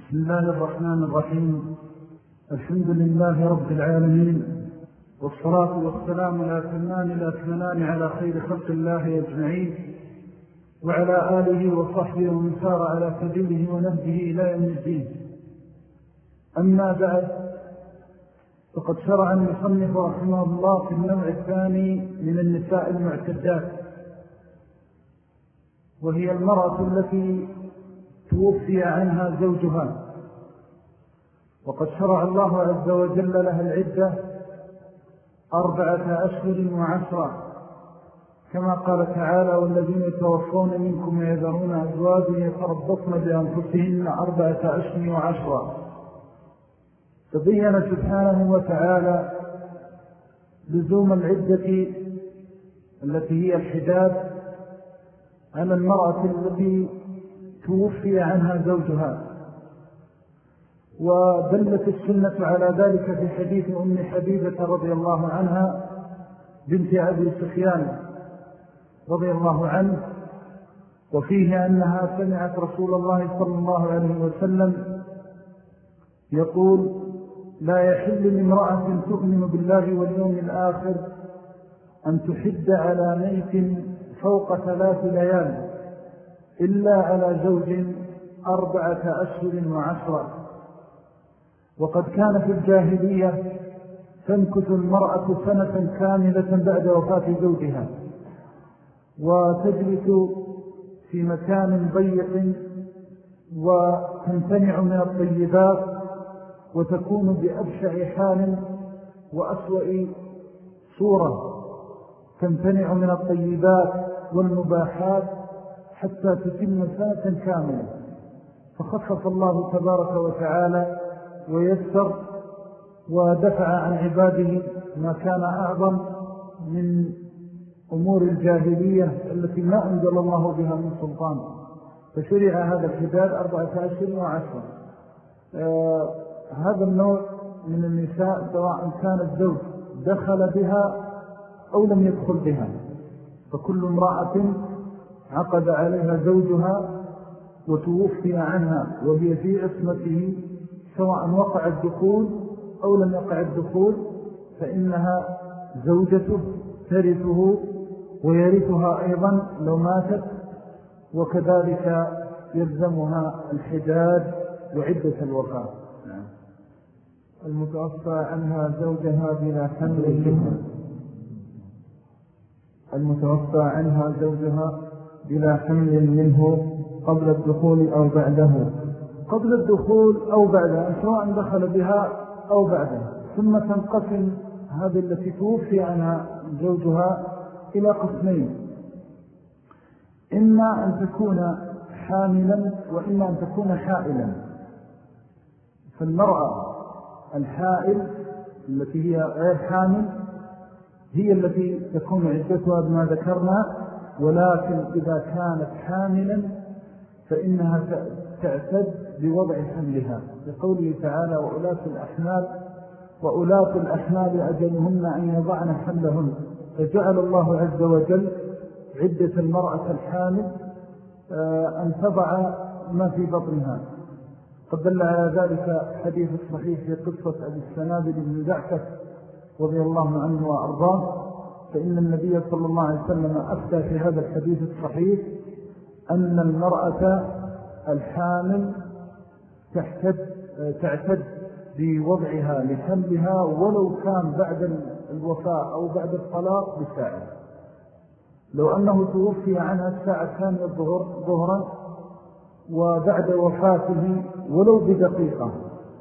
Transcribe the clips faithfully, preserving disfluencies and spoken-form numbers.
بسم الله الرحمن الرحيم. الحمد لله رب العالمين، والصلاة والسلام الأتمان الأكملان على خير خلق الله أجمعين، وعلى آله وصحبه ومن سار على سبيله ونهجه إلى يوم الدين. أما بعد، فقد شرع المصنف رحمه الله في النوع الثاني من النساء المعتدات، وهي المرأة التي توفي عنها زوجها، وقد شرع الله عز وجل لها العدة أربعة أشهر وعشرة، كما قال تعالى: والذين يتوفون منكم ويذرون أزواجا يتربصن بأنفسهن أربعة أشهر وعشرة. تبين سبحانه وتعالى لزوم العدة التي هي الحداد على المرأة التي توفي عنها زوجها، ودلت السنة على ذلك في حديث أم حبيبة رضي الله عنها بنت أبي سفيان رضي الله عنه، وفيه أنها سمعت رسول الله صلى الله عليه وسلم يقول: لا يحل لامرأة تؤمن بالله واليوم الآخر أن تحد على ميت فوق ثلاث ليال إلا على زوج أربعة أشهر وعشرة. وقد كان في الجاهلية تمكث المرأة سنة كاملة بعد وفاة زوجها، وتجلس في مكان ضيق، وتمتنع من الطيبات، وتكون بأبشع حال وأسوأ صورة، تمتنع من الطيبات والمباحات حتى تتم سنة كاملة. فخفف الله تبارك وتعالى ويسر ودفع عن عباده ما كان أعظم من أمور الجاهلية التي ما أنزل الله بها من سلطان، فشرع هذا الحداد أربعة أشهر وعشرة. آه هذا النوع من النساء سواء كان الزوج دخل بها أو لم يدخل بها، فكل امرأة عقد عليها زوجها وتوفي عنها وهي في عصمته، سواء وقع الدخول أو لم يقع الدخول، فإنها زوجته ترثه ويرثها أيضا لو ماتت، وكذلك يلزمها الحداد وعدة الوفاة. المتوفى عنها زوجها بلا حمل منه المتوفى عنها زوجها بلا حمل منه قبل الدخول أو بعده قبل الدخول أو بعده، سواء دخل بها أو بعده. ثم تنقسم هذه التي توفي عنها زوجها إلى قسمين: إما أن تكون حاملا وإما أن تكون حائلا. فالمرأة الحائل التي هي غير حامل هي التي تكون عدتها بما ذكرنا، ولكن إذا كانت حاملا فإنها تعتد بوضع حملها، لقوله تعالى: وأولاة الأحمال وأولاة الأحمال أجلهن أن يضعن حملهن. فجعل الله عز وجل عدة المرأة الحامل أن تضع ما في بطنها. قد دل على ذلك حديث الصحيح في قصة أبي السنابل بن زعكة رضي الله عنه وأرضاه، فإن النبي صلى الله عليه وسلم أفتى في هذا الحديث الصحيح أن المرأة الحامل تعتد بوضعها لحملها ولو كان بعد الوفاة أو بعد الطلاق بساعة. لو أنه توفي عنها الساعة الثانية ظهرا وبعد وفاته ولو بدقيقة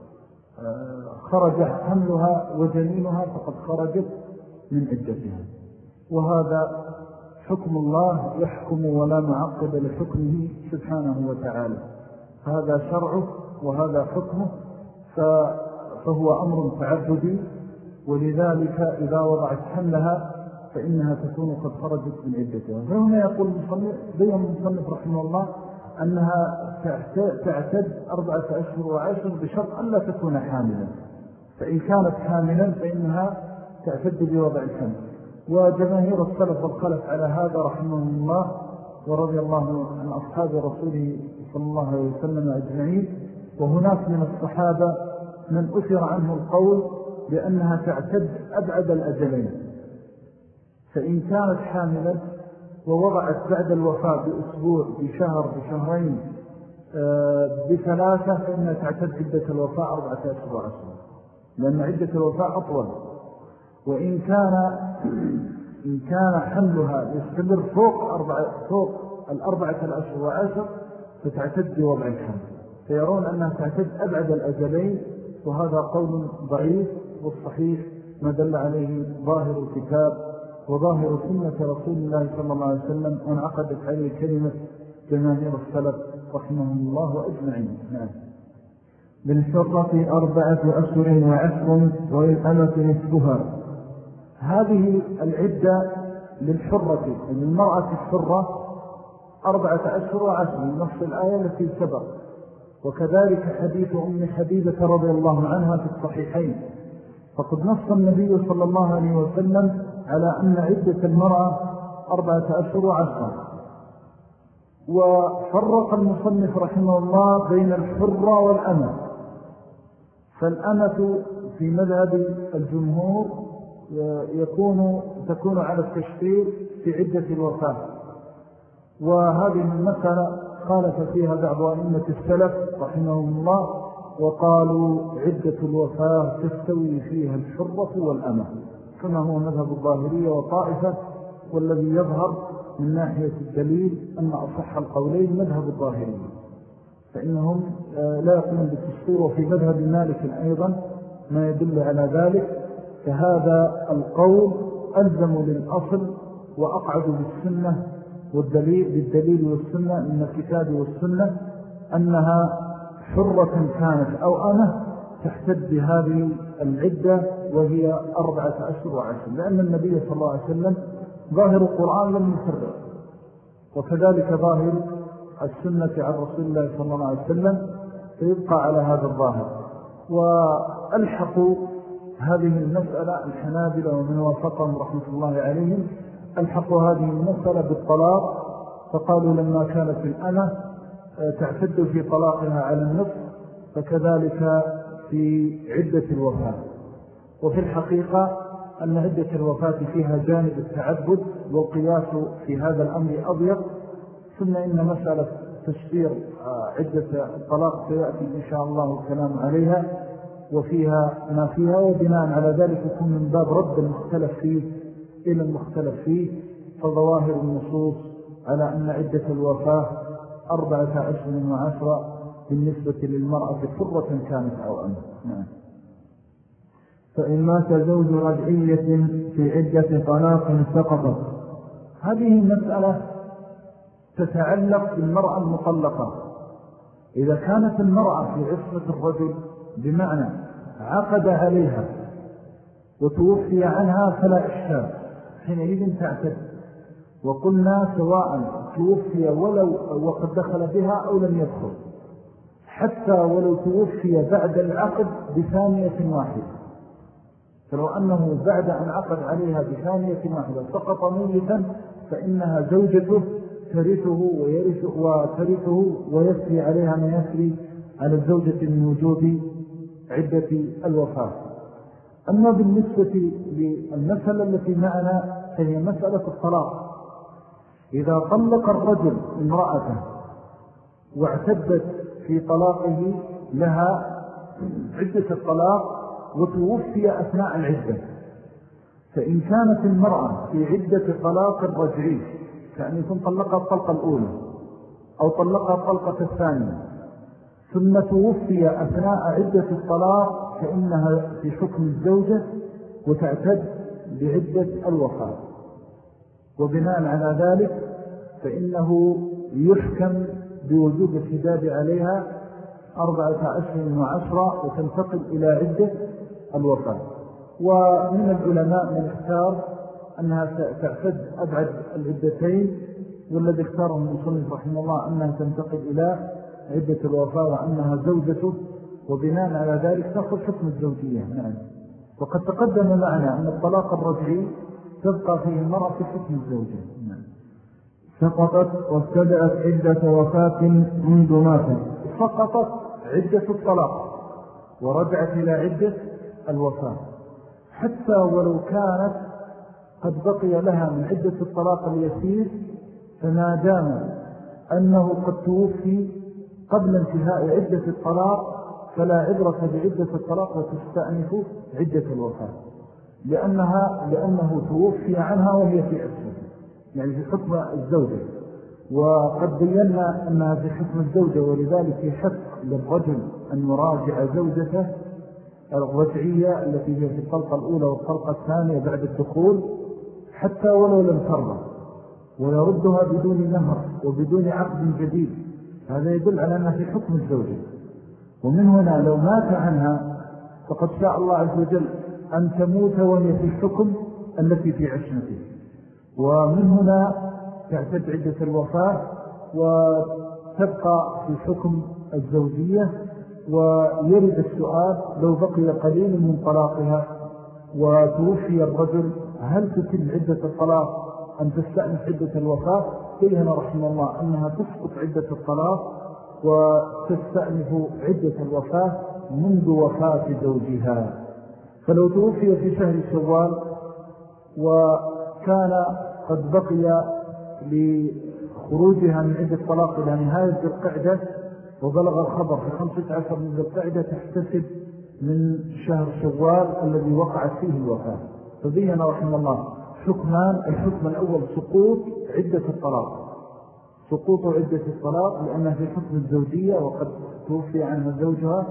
خرج حملها وجنينها فقد خرجت من عدتها. وهذا حكم الله يحكم ولا معقب لحكمه سبحانه وتعالى، هذا شرعه وهذا حكمه، فهو أمر تعبدي، ولذلك إذا وضعت حملها فإنها تكون قد خرجت من عدتها. فهنا يقول المصنف بين المصنف رحمه الله أنها تعتد أربعة أشهر وعشر بشرط أن لا تكون حاملا، فإن كانت حاملا فإنها تعتد بوضع الحمل. وجماهير السلف والخلف على هذا رحمه الله ورضي الله عن أصحاب رسوله صلى الله عليه وسلم أجمعين وهناك من الصحابة من أثر عنه القول بأنها تعتد أبعد الأجلين، فإن كانت حاملا ووضعت بعد الوفاة بأسبوع بشهر بشهرين بثلاثة فإنها تعتد عدة الوفاة أربعة أشهر وعشرة، لأن عدة الوفاة أطول. وإن كان إن كان حملها يستمر فوق أربعة فوق الأربعة الأشهر وعشر فتعتد بوضع الحمل، فيرون أنها تعتد أبعد الأجلين، وهذا قول ضعيف. والصحيح ما دل عليه ظاهر الكتاب وظاهر سنة رسول الله صلى الله عليه وسلم، وانعقدت عليه كلمة جماهير السلف رحمهم الله وأجمعين. نعم. بالحرة أربعة أشهر وعشر وللأمة نصفها. هذه العدة للحرة للمرأة الحرة أربعة أشهر وعشر من نص الآية التي سبق، وكذلك حديث أم حبيبة رضي الله عنها في الصحيحين، فقد نص النبي صلى الله عليه وسلم على أن عدة المرأة أربعة أشهر وعشر. وفرق المصنف رحمه الله بين الحرة والأمة، فالأمة في مذهب الجمهور يكون تكون على التشريع في عدة الوفاة، وهذه المسألة خالف فيها بعض أئمة السلف رحمهم الله، وقالوا عدة الوفاة تستوي فيها الحرة والأمة، كما هو مذهب الظاهرية وطائفة. والذي يظهر من ناحية الدليل أن أصح القولين مذهب الظاهرية، فإنهم لا يقومون بالتشريع. وفي مذهب مالك أيضا ما يدل على ذلك، فهذا القول ألزم للأصل وأقعد بالسنة والدليل بالدليل والسنة من الكتاب والسنة أنها حرة كانت أو أمة تحتد بهذه العدة وهي أربعة أشهر وعشر، لأن النبي صلى الله عليه وسلم ظاهر القرآن لم يفرق، وكذلك ظاهر السنة عن رسول الله صلى الله عليه وسلم فيبقى على هذا الظاهر. وألحقوا هذه المسألة الحنابلة ومن وافقهم رحمة الله عليهم ألحقوا هذه المسألة بالطلاق، فقالوا لما كانت الأمة تعتد في طلاقها على النصف فكذلك في عدة الوفاة. وفي الحقيقة أن عدة الوفاة فيها جانب التعبد، والقياس في هذا الأمر أضيق. ثم إن مسألة تشفير عدة الطلاق سيأتي إن شاء الله الكلام عليها وفيها ما فيها، وبناء على ذلك يكون من باب رد المختلف فيه إلى المختلف فيه. فظواهر النصوص على أن عدة الوفاة أربعة أشهر وعشرة بالنسبة للمرأة حرة كانت أو أمة. نعم. فإن مات زوج رجعية في عدة طلاق سقطت. هذه مسألة تتعلق بالمرأة المطلقة. إذا كانت المرأة في عصمة الرجل بمعنى عقد عليها وتوفي عنها فلا إشكال، حينئذ تعتد. وقلنا سواء توفي ولو وقد دخل بها أو لم يدخل، حتى ولو توفي بعد العقد بثانية واحدة، فلو أنه بعد أن عقد عليها بثانية واحدة سقط ميتا فإنها زوجته ترثه ويرث وترثه ويسري عليها ما يسري على الزوجة من وجود عدة الوفاة. أما بالنسبة للمسألة التي معنا فهي مسألة الطلاق. إذا طلق الرجل امرأته واعتدت في طلاقه لها عدة الطلاق وتوفي أثناء العدة، فإن كانت المرأة في عدة طلاق الرجعي كأن يكون طلقها الطلقة الأولى أو طلقها الطلقة الثانية ثم توفي أثناء عدة الطلاق فإنها في حكم الزوجة وتعتد بعدة الوفاة. وبناء على ذلك فإنه يحكم بوجوب الحداد عليها أربعة أشهر وعشرة وتنتقل إلى عدة الوفاة. ومن العلماء من اختار أنها تعتد أبعد العدتين، والذي اختاره المصنف رحمه الله أنها تنتقل إلى عدة الوفاة وأنها زوجته، وبناء على ذلك تأخذ حكم الزوجية. نعم. وقد تقدم معنا أن الطلاق الرجعي تبقى فيه المرأة في حكم الزوجة. نعم. سقطت وابتدأت عدة وفاة منذ ماتت. سقطت عدة الطلاق ورجعت إلى عدة الوفاة، حتى ولو كانت قد بقي لها من عدة الطلاق اليسير، فما دام أنه قد توفي قبل انتهاء عدة الطلاق فلا عبرة بعدة الطلاق وتستأنف عدة الوفاة، لأنها لأنه توفي عنها وهي في عدة، يعني في حكم الزوجة. وقد بينا أنها في حكم الزوجة، ولذلك يحق للرجل أن يراجع زوجته الرجعية التي هي في الطلقة الأولى والطلقة الثانية بعد الدخول حتى ولو لم ترضى، ويردها بدون نهر وبدون عقد جديد. هذا يدل على أنها في حكم الزوجة. ومن هنا لو مات عنها فقد شاء الله عز وجل أن تموت وهي في الحكم التي في عشمته، ومن هنا تعتد عدة الوفاة وتبقى في حكم الزوجية. ويرد السؤال لو بقي قليل من طلاقها وتوفي الرجل هل تتم عدة الطلاق أن تستأنف عدة الوفاة؟ بيّن رحمه الله أنها تسقط عدة الطلاق وتستأنف عدة الوفاة منذ وفاة زوجها. فلو توفي في شهر شوال وكان قد بقي لخروجها من عدة الطلاق إلى نهاية القعدة وبلغ الخبر في خمسة عشر من القعدة، تحتسب من شهر شوال الذي وقعت فيه الوفاة. فبيّن رحمه الله حكمان: الحكم الأول سقوط عدة الطلاق، سقوط عدة الطلاق لأنها في حكم الزوجية وقد توفي عنها زوجها.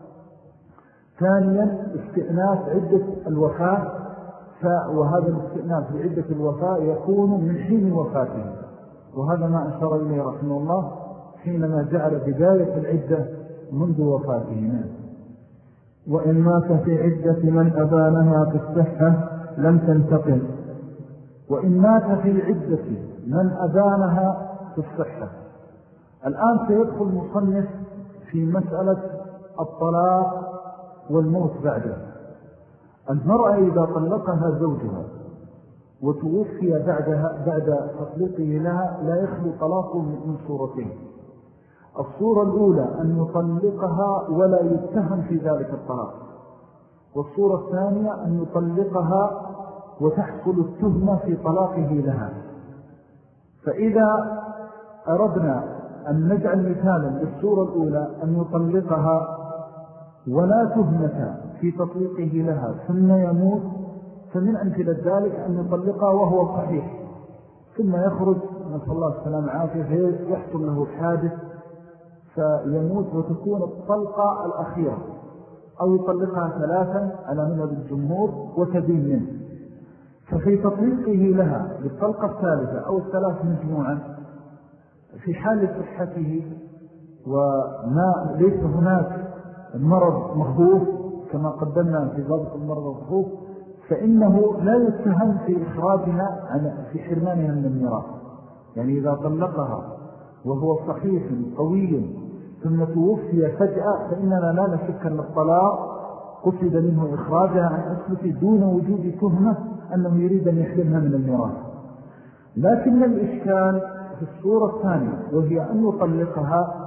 ثانيا استئناف عدة الوفاة، وهذا الاستئناف لعدة الوفاة يكون من حين وفاته، وهذا ما أشار إليه رحمه الله حينما جعل بداية العدة منذ وفاته. وإن مات في عدة من أبانها في الصحة لم تنتقل. وإن مات في عدة من أبانها في الصحة. الآن سيدخل المصنف في مسألة الطلاق والموت بعده. المرأة إذا طلقها زوجها وتوفي بعدها بعد تطليقه لها لا يخلو طلاقه من صورتين: الصورة الأولى أن يطلقها ولا يتهم في ذلك الطلاق، والصورة الثانية أن يطلقها وتحصل التهمة في طلاقه لها. فإذا أردنا أن نجعل مثالا للصورة الأولى أن يطلقها ولا تهمة في تطليقه لها ثم يموت، فمن أمثلة ذلك أن يطلقها وهو صحيح ثم يخرج نسأل الله السلامة عافية يحصل له حادث فيموت وتكون الطلقة الأخيرة، أو يطلقها ثلاثا على مذهب الجمهور وتبين منه. ففي تطليقه لها بالطلقة الثالثة أو الثلاث مجموعا في حال صحته وما ليس هناك مرض مخوف كما قدمنا في ضبط المرض المخوف، فإنه لا يتهم في إخراجها في حرمانها من الميراث. يعني إذا طلقها وهو صحيح قوي ثم توفي فجأة فإننا لا نشك أن الطلاق قصد منه إخراجها عن أسلته دون وجود تهمة أنه يريد أن يحرمها من الميراث. لكن الإشكال في الصورة الثانية، وهي أن يطلقها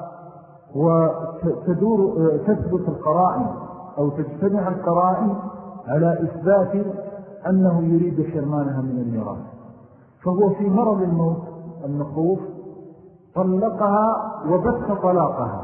وتدور تثبت القرائن أو تجتمع القرائن على إثبات أنه يريد حرمانها من الميراث. فهو في مرض الموت المخوف طلقها وبث طلاقها،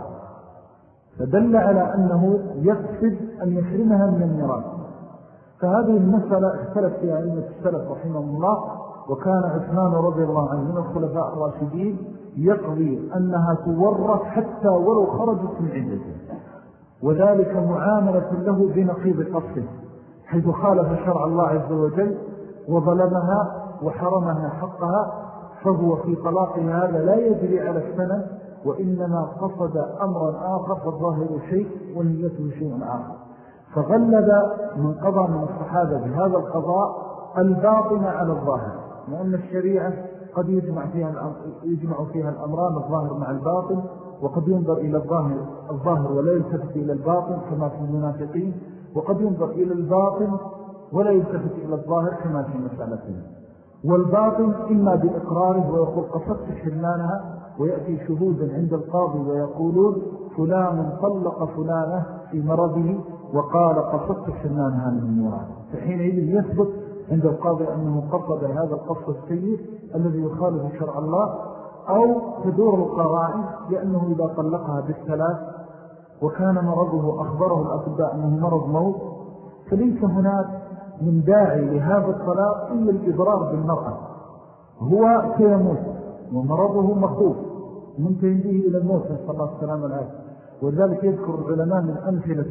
فدل على أنه يقصد أن يحرمها من الميراث. فهذه المسألة اختلف فيها علمة السلف رحمه الله، وكان عثمان رضي الله عنه من الخلفاء الراشدين يقضي أنها تورث حتى ولو خرجت من عدته، وذلك معاملة له بنقيض قصده، حيث خالف شرع الله عز وجل وظلمها وحرمها حقها، فهو في طلاقها هذا لا يجري على السنة، وإنما قصد أمرا آخر فالظاهر شيء ونيته شيء آخر. فغلب من قضى من الصحابة بهذا القضاء الباطن على الظاهر، لأن الشريعة قد يجمع فيها يجمع فيها الأمران الظاهر مع الباطن، وقد ينظر إلى الظاهر الظاهر ولا يلتفت إلى الباطن كما في المنافقين، وقد ينظر إلى الباطن ولا يلتفت إلى الظاهر كما في مسألتنا. والباطن إما بإقراره ويقول قصدت حرمانها، ويأتي شهودا عند القاضي ويقولون فلان طلق فلانة في مرضه وقال قصدت حرمانها من الميراث، فحينئذ يثبت عند القاضي أنه قصد هذا القصد السيء الذي يخالف شرع الله، أو تدور القرائن لأنه إذا طلقها بالثلاث وكان مرضه أخبره الأطباء أنه مرض موت، فليس هناك من داعي لهذا الطلاق إلا الإضرار بالمرأة، هو سيموت ومرضه مخوف منتهي به إلى الموت نسأل الله السلامة والعافية. ولذلك يذكر العلماء من أمثلة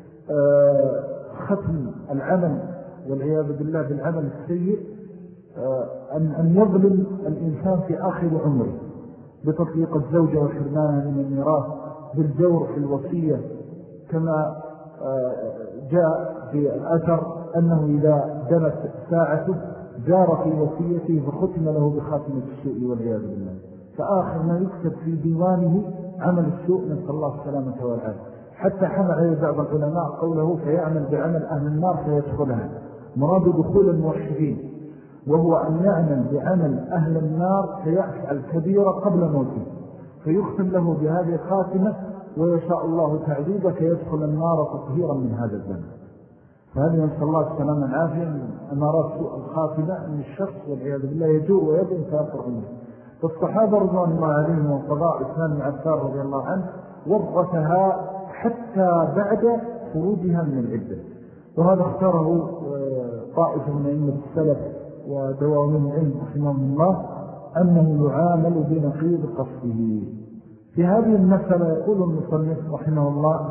ختم العمل والعياذ بالله بالعمل السيء أن يظلم الإنسان في آخر عمره بتطليق الزوجة وحرمانها من الميراث، بالجور في الوصية، كما جاء في الأثر أنه إذا دنت ساعته جار في وصيته فختم له بخاتمة السوء والعياذ بالله، فآخر ما يكتب في ديوانه عمل السوء نسأل الله السلامة والعافية. حتى حمل عليه بعض العلماء قوله فيعمل بعمل أهل النار فيدخلها، مراد دخول الموحدين، وهو أن يعمل بعمل أهل النار فيفعل كبيرة قبل موته فيختم له بهذه الخاتمة ويشاء الله تعذيبه فيدخل النار تطهيرا من هذا الذنب. فهذه نسأل الله السلامة والعافية من أمارات سوء الخاتمة من الشخص والعياذ بالله يجوء ويدعو فيأثر عنه. فالصحابة رضوان الله عليهم وقضاء عثمان بن عفان رضي الله عنه ورثها حتى بعد خروجها من العدة، وهذا اختاره طائفة من أئمة السلف ودوام العلم رحمهم الله أنه يعامل بنقيض قصده. في هذه المسألة يقول المصنف رحمه الله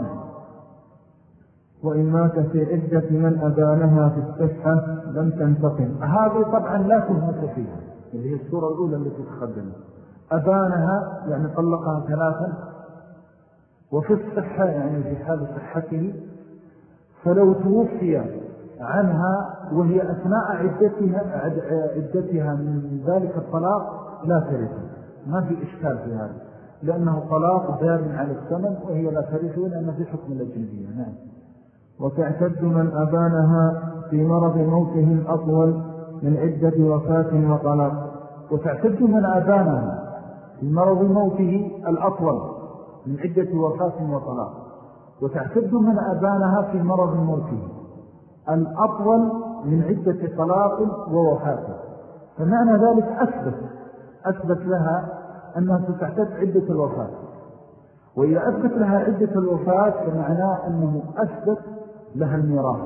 وإن مات في عدة من أبانها في الصحة لم تنتقم. هذه طبعا لا تهمة فيها، اللي هي السورة الأولى التي تقدمت. أبانها يعني طلقها ثلاثا، وفي الصحة يعني في حال صحته، فلو توفي عنها وهي أثناء عدتها, عدتها من ذلك الطلاق لا ترث، ما في إشكال في هذا، لأنه طلاق دار على الثمن وهي لا ترث لأنه في حكم الأجنبية. نعم. وتعتد من أبانها في مرض موته الأطول من عدة وفاة وطلاق. وتعتد من أبانها في مرض موته الأطول من عدة وفاة وطلاق. وتعتد من أبانها في مرض موته الأطول من عدة طلاق ووفاة. فمعنى ذلك أثبت أثبت لها أنها ستعتد عدة الوفاة، وإذا أثبت لها عدة الوفاة فمعناه أنه أثبت لها الميراث،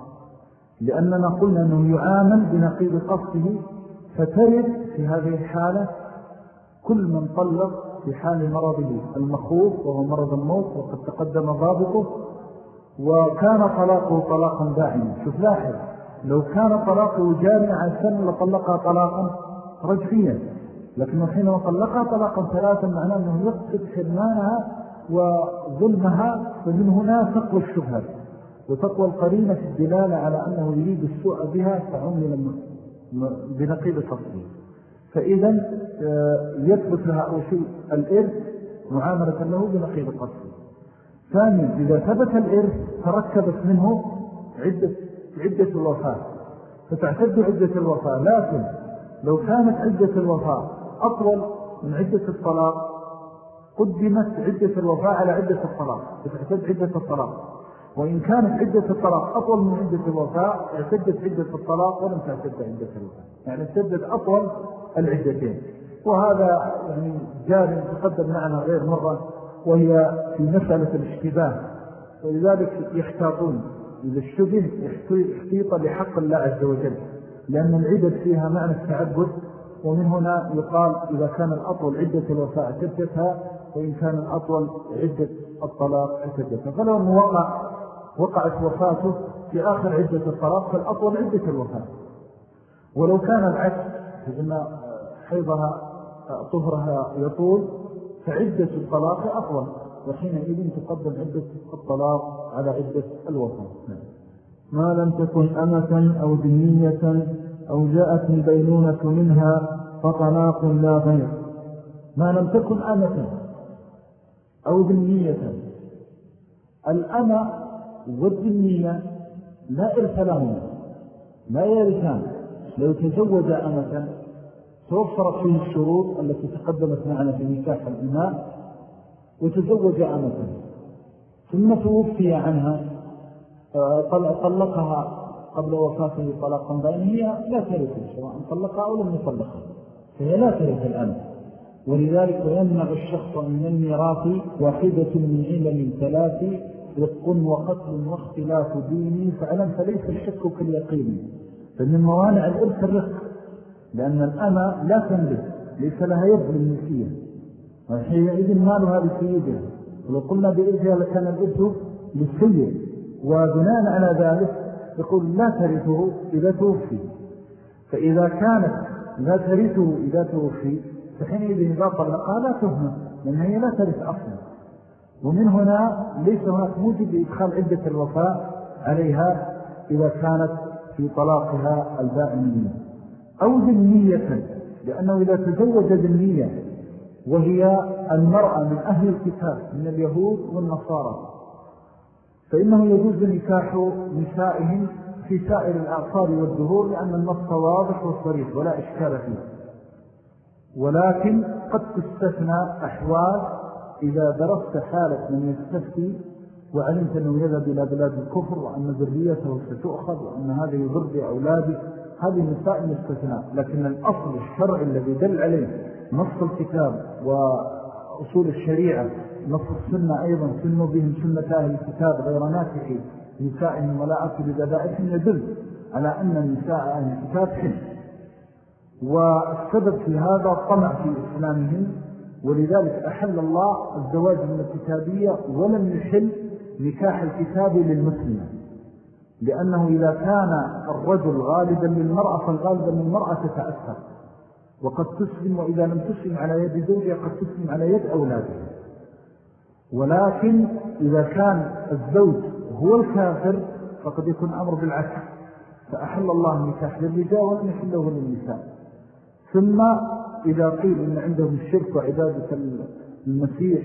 لأننا قلنا أنه يعامل بنقيض قصده، فترد في هذه الحالة كل من طلق في حال مرضه المخوف وهو مرض الموت وقد تقدم ضابطه، وكان طلاقه طلاقا دائما. شوف لاحظ، لو كان طلاقه جامعا سنة لطلقها طلاقا رجعيا، لكن حينما طلقها طلاقا ثلاثا معناه أنه يقصد حرمانها وظلمها، فمن هنا تقوى الشبهة وتقوى القرينة في الدلالة على أنه يريد السوء بها فعمل بنقيض قصده. فإذا يثبت لها أو شيء الإرث معاملة له بنقيض قصده. ثانيا، إذا ثبت الإرث تركبت منه عدة, عدة الوفاة فتعتد عدة الوفاة، لكن لو كانت عدة الوفاة أطول من عدة الطلاق قدمت عدة الوفاة على عدة الطلاق فتعتد عدة الطلاق، وإن كانت عدة الطلاق أطول من عدة الوفاة اعتدت عدة الطلاق ولم تعتد عدة الوفاة، يعني اعتدت أطول العدتين. وهذا يعني جار تقدم معنا غير مرة، وهي في مسألة الاشتباه، ولذلك يحتاطون إذا الشبه يحتيط لحق الله عز وجل، لأن العدد فيها معنى التعبد، ومن هنا يقال إذا كان الأطول عدة الوفاة اعتدتها، وإن كان الأطول عدة الطلاق اعتدتها. فلو أنه وقع وقعت وفاته في آخر عدة الطلاق فالأطول عدة الوفاة، ولو كان العكس فإن حيضها طهرها يطول فعدة الطلاق أطول، وحينئذ تقدم عدة الطلاق على عدة الوفاة. ما لم تكن أمة أو ذمية أو جاءت البينونة منها فطلاق لا غير. ما لم تكن أمة أو ذمية، الأمة والذمية لا إرث لهما، لا يرثان. لو تزوج أمة توفرت فيه الشروط التي تقدمت معنا في نكاح الإماء، وتزوج أمة ثم توفي عنها طلقها قبل وفاته طلاقا بائنا، هي لا ترث سواء طلقها أو لم يطلقها، فهي لا ترث الآن. ولذلك يمنع الشخص من الميراث واحدة من علل ثلاث: رق وقتل واختلاف ديني. فعلم فليس الشك كاليقين، فمن موانع الإرث الرق، لأن الأمة لا تملك، ليس لها يد للملكية، وحينئذ مالها لسيدها، ولو قلنا بإذنها لكان الإرث للسيد. وبناء على ذلك يقول لا ترثه إذا توفي. فإذا كانت لا ترثه إذا توفي فحينئذ إذا طلقها لا تهمة، لأن هي لا ترث أصلا. ومن هنا ليس هناك موجب لإدخال عدة الوفاء عليها إذا كانت في طلاقها البائن أو ذمية، لأنه إذا تزوج ذمية وهي المرأة من أهل الكتاب من اليهود والنصارى فإنه يجوز نكاح نسائهم في سائر الأعصار والدهور، لأن النص واضح وصريح ولا إشكال فيه. ولكن قد تستثنى أحوال إذا درست حالة من يستفتي وعلمت أنه يذهب إلى بلاد الكفر وأن ذريته ستؤخذ وأن هذا يضر بأولاده، هذه مسائل استثناء. لكن الأصل الشرعي الذي دل عليه نص الكتاب وأصول الشريعة، نص السنة أيضا: سنوا بهم سنة أهل الكتاب غير ناسحي نسائهم ولا أكل بذائهم، يدل على أن نساء أهل الكتاب حل. والسبب في هذا طمع في إسلامهم، ولذلك أحل الله الزواج من الكتابية ولم يحل نكاح الكتاب للمسلمة، لأنه إذا كان الرجل غالبا للمرأة فالغالبا للمرأة تتأثر وقد تسلم، وإذا لم تسلم على يد زوجها قد تسلم على يد أولادها. ولكن إذا كان الزوج هو الكافر فقد يكون أمر بالعكس، فأحل الله النكاح للرجال ولم يحله للنساء. ثم إذا قيل إن عندهم الشرك وعبادة المسيح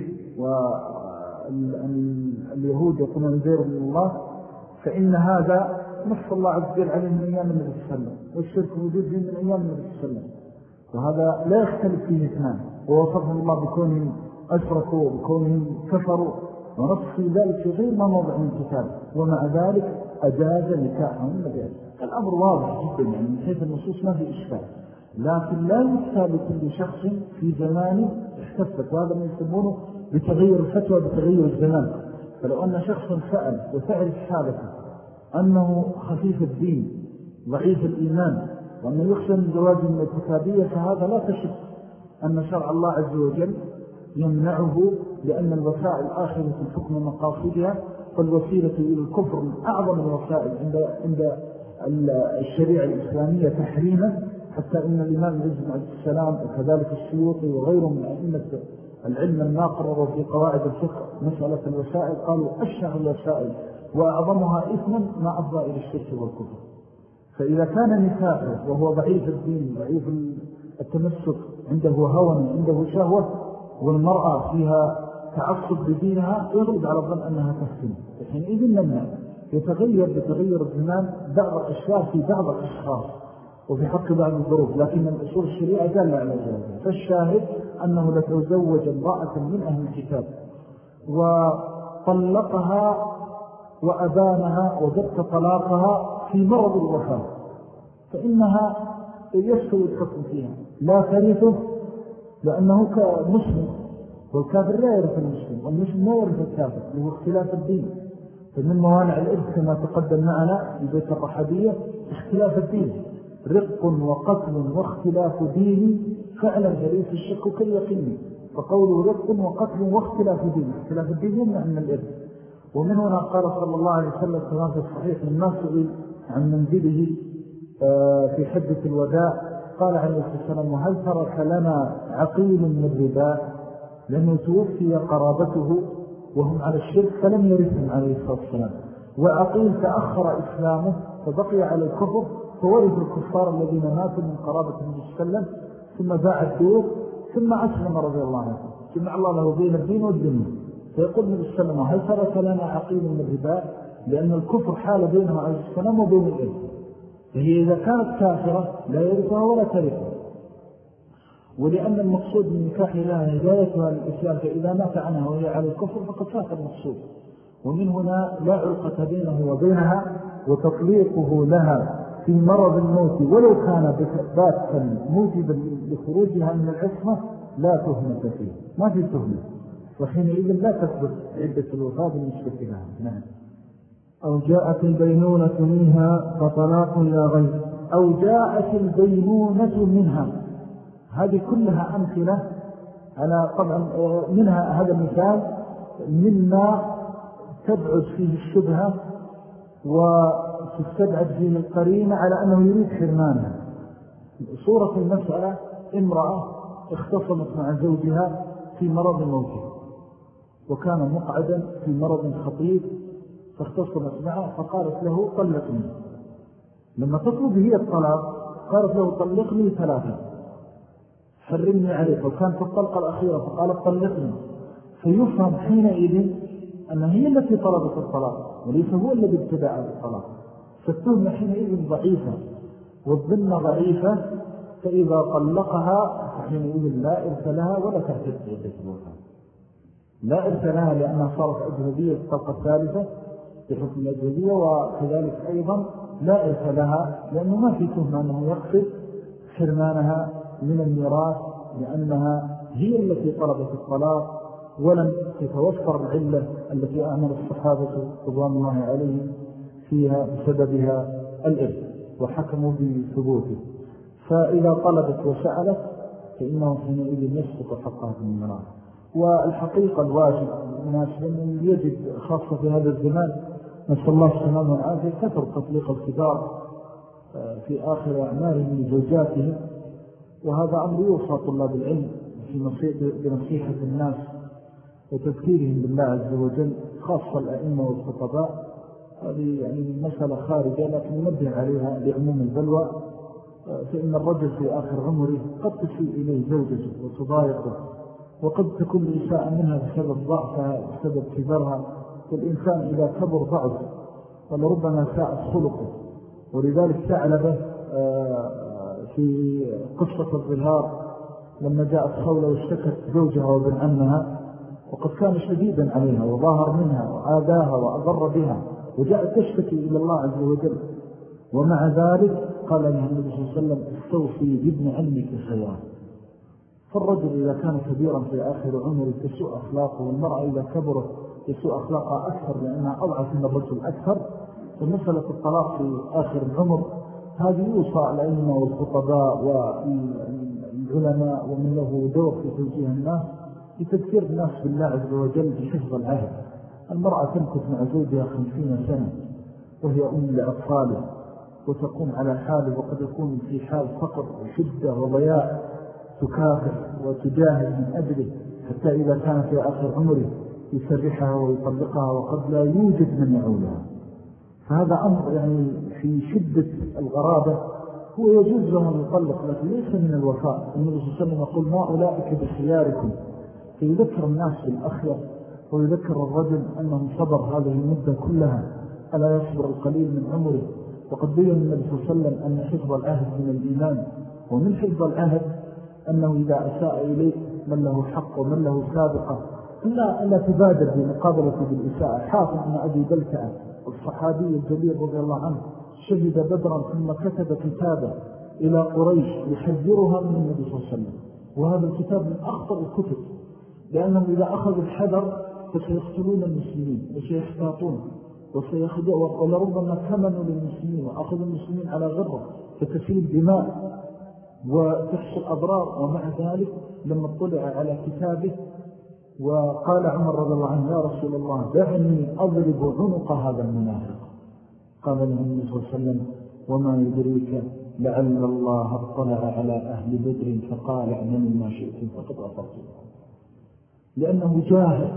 واليهود يقولون زير من الله، فإن هذا نص الله عز وجل عليه من أيام النبي صلى الله عليه وسلم، والشرك وجود من أيام النبي صلى الله عليه وسلم، وهذا لا يختلف فيه اثنان. ووصفهم الله بكونهم أشركوا وبكونهم كفروا، ونص في ذلك في غير ما موضع من الكتاب، ومع ذلك أجاز نكاحهم مجاز. الأمر واضح جدا، يعني من حيث النصوص ما في إشكال، لكن لا يفتى لكل شخص في زمانه احتفت، وهذا ما يسمونه بتغير الفتوى بتغير الزمان. فلو أن شخصا سأل وتعرف حالته أنه خفيف الدين ضعيف الإيمان وأنه يخشى من زواج من الكتابية، فهذا لا تشك أن شرع الله عز وجل يمنعه، لأن الوسائل آخرة الحكم مقاصدها، فالوسيلة إلى الكفر من أعظم الوسائل عند عند الشريعة الإسلامية تحريما، حتى إن الإمام الرزم عليه السلام وكذلك السيوطي وغيره من أئمة العلم الناقرر في قواعد الفقه مسألة الوسائل قالوا أشهر الوسائل وأعظمها إثما ما أفضى إلى الشرك والكفر. فإذا كان نكاحه وهو ضعيف الدين ضعيف التمسك، عنده هوى عنده شهوة، والمرأة فيها تعصب بدينها، يغلب على الظن أنها تحسن، حينئذ نمنع. يتغير بتغير الزمان بعض الأشياء في بعض الأشخاص وفي حق بعض الظروف، لكن الأصول الشريعة دل على ذلك. فالشاهد أنه لتزوج امرأة من أهل الكتاب وطلقها وأبانها وجدت طلاقها في مرض الوفاة، فإنها يستوي الحكم فيها، لا ترثه لأنه كمسلم، والكافر لا يرث المسلم، والمسلم لا يرث الكافر، له اختلاف الدين. فمن موانع الإرث كما تقدم معنا في بيت الرحبية اختلاف الدين، رق وقتل واختلاف دين، فعلا فليس الشك كاليقين. فقوله رق وقتل واختلاف دين، اختلاف الدين يمنع من الإرث. ومن هنا قال صلى الله عليه وسلم كما في الصحيح من ما سئل عن منزله في حجة الوداع، قال عليه الصلاة والسلام: وهل ترك لنا عقيل من الربا؟ لأنه توفي قرابته وهم على الشرك فلم يرثهم عليه الصلاة والسلام، وعقيل تأخر إسلامه فبقي على الكفر، فورث الكفار الذين ماتوا من قرابة النبي صلى الله عليه وسلم، ثم باع الدور ثم أسلم رضي الله عنه، جمع الله له بين الدين والدنيا. فيقول النبي صلى الله عليه وسلم: هل ترك لنا عقيل من الربا؟ لأن الكفر حال بينه عليه السلام وبين الإرث، فهي إذا كانت كافرة لا يرثها ولا ترثها. ولأن المقصود من نكاح لها هدايتها للإسلام، فإذا مات عنها وهي على الكفر فقد فات المقصود. ومن هنا لا علاقة بينه وبينها، وتطليقه لها في مرض الموت ولو كان باتا موجبا لخروجها من العصمة لا تهمة فيه، ما في تهمة، وحينئذ لا تثبت عدة الوفاة بالنسبة لها. نعم. أو جاءت البينونة منها فطلاق لا غير. أو جاءت البينونة منها، هذه كلها أمثلة على طبعا منها هذا المثال مما تبعد فيه الشبهة وتستبعد فيه القرينة على أنه يريد حرمانها. صورة المسألة امرأة اختصمت مع زوجها في مرض موته، وكان مقعدا في مرض خطير، فاختصمت معه فقالت له طلقني. لما تطلب هي الطلاق قالت له طلقني ثلاثة حرمني عليك، وكان في الطلقة الأخيرة فقالت طلقني، فيفهم حينئذ أن هي التي طلبت الطلاق وليس هو الذي ابتدأ بالطلاق، فالتهمة حينئذ ضعيفة والظن ضعيفة، فإذا طلقها فحينئذ لا إرث لها ولا تحتاج عدة الوفاة، لا إرث لها لأنها صارت أجنبية الطلقة الثالثة بحكم الأجنبية، وكذلك أيضا لا إرث لها لأنه ما في تهمة أنه يقصد حرمانها من الميراث، لأنها هي التي طلبت الطلاق ولم تتوفر العلة التي أمر الصحابة رضوان الله عليهم فيها بسببها الإرث وحكموا بثبوته. فإذا طلبت وسألت فإنه حينئذ يسقط حقها من الميراث. والحقيقة الواجب المناسب أن يجد خاصة في هذا الزمان نسأل الله السلامة والعافية كثر تطليق الكبار في آخر أعمارهم من زوجاتهم، وهذا أمر يوصى طلاب العلم في بنصيحة الناس وتذكيرهم بالله عز وجل، خاصة الأئمة والخطباء. هذه يعني مسألة خارجة لكن ننبه عليها لعموم البلوى، فإن الرجل في آخر عمره قد تسيء إليه زوجته وتضايقه، وقد تكون الإساءة منها بسبب ضعفها بسبب كبرها، والإنسان إذا كبر ضعف ولربما ساءت خلقه. ولذلك ثعلبة في قصة الظهار لما جاءت خولة واشتكت زوجها وابن عمها، وقد كان شديدا عليها وظاهر منها وآذاها وأضر بها، وجاءت تشتكي إلى الله عز وجل، ومع ذلك قال لها النبي صلى الله عليه وسلم استوفي بابن عمك خيرا. فالرجل إذا كان كبيرا في آخر عمره تسوء أخلاقه، والمرأة إذا كبرت تسوء أخلاقها أكثر لأنها أضعف من الرجل أكثر. فمسألة الطلاق في آخر العمر هذه يوصى الأئمة والخطباء والعلماء ومن له دور في توجيه الناس لتذكير الناس بالله عز وجل بحفظ العهد. المرأة تمكث مع زوجها خمسين سنة وهي أم لأطفاله وتقوم على حاله، وقد يكون في حال فقر وشدة وضياع، تكافر وتجاهد من أجله حتى إذا كان في آخر عمره يسرحها ويطلقها وقد لا يوجد من يعولها. فهذا أمر يعني في شدة الغرابة هو يجوز له أن يطلق، لكن ليس من الوفاء. النبي صلى الله عليه وسلم يقول ما أولئك بخياركم، فيذكر الناس بالأخير ويذكر الرجل أنه صبر هذه المدة كلها ألا يصبر القليل من عمره. وقد بين النبي صلى الله عليه وسلم أن حفظ العهد من الإيمان، ومن حفظ العهد أنه إذا أساء إليك من له حق ومن له سابقة إلا ألا تبادر بمقابلة بالإساءة. حافظ من أبي بلتعة الصحابي الجليل رضي الله عنه شهد بدرا ثم كتب كتابا إلى قريش يحذرها من النبي صلى الله عليه وسلم، وهذا الكتاب من أخطر الكتب، لأنهم إذا أخذوا الحذر فسيقتلون المسلمين وسيحتاطون وسيخدعوا، ولربما كمنوا للمسلمين وأخذوا المسلمين على غرة فتسيل دماء وتحصل أضرار. ومع ذلك لما اطلع على كتابه وقال عمر رضي الله عنه يا رسول الله دعني أضرب عنق هذا المنافق، قال له النبي صلى الله عليه وسلم وما يدريك لعل الله اطلع على أهل بدر فقال اعملوا ما شئتم فقد غفرت لكم، لأنه جاهد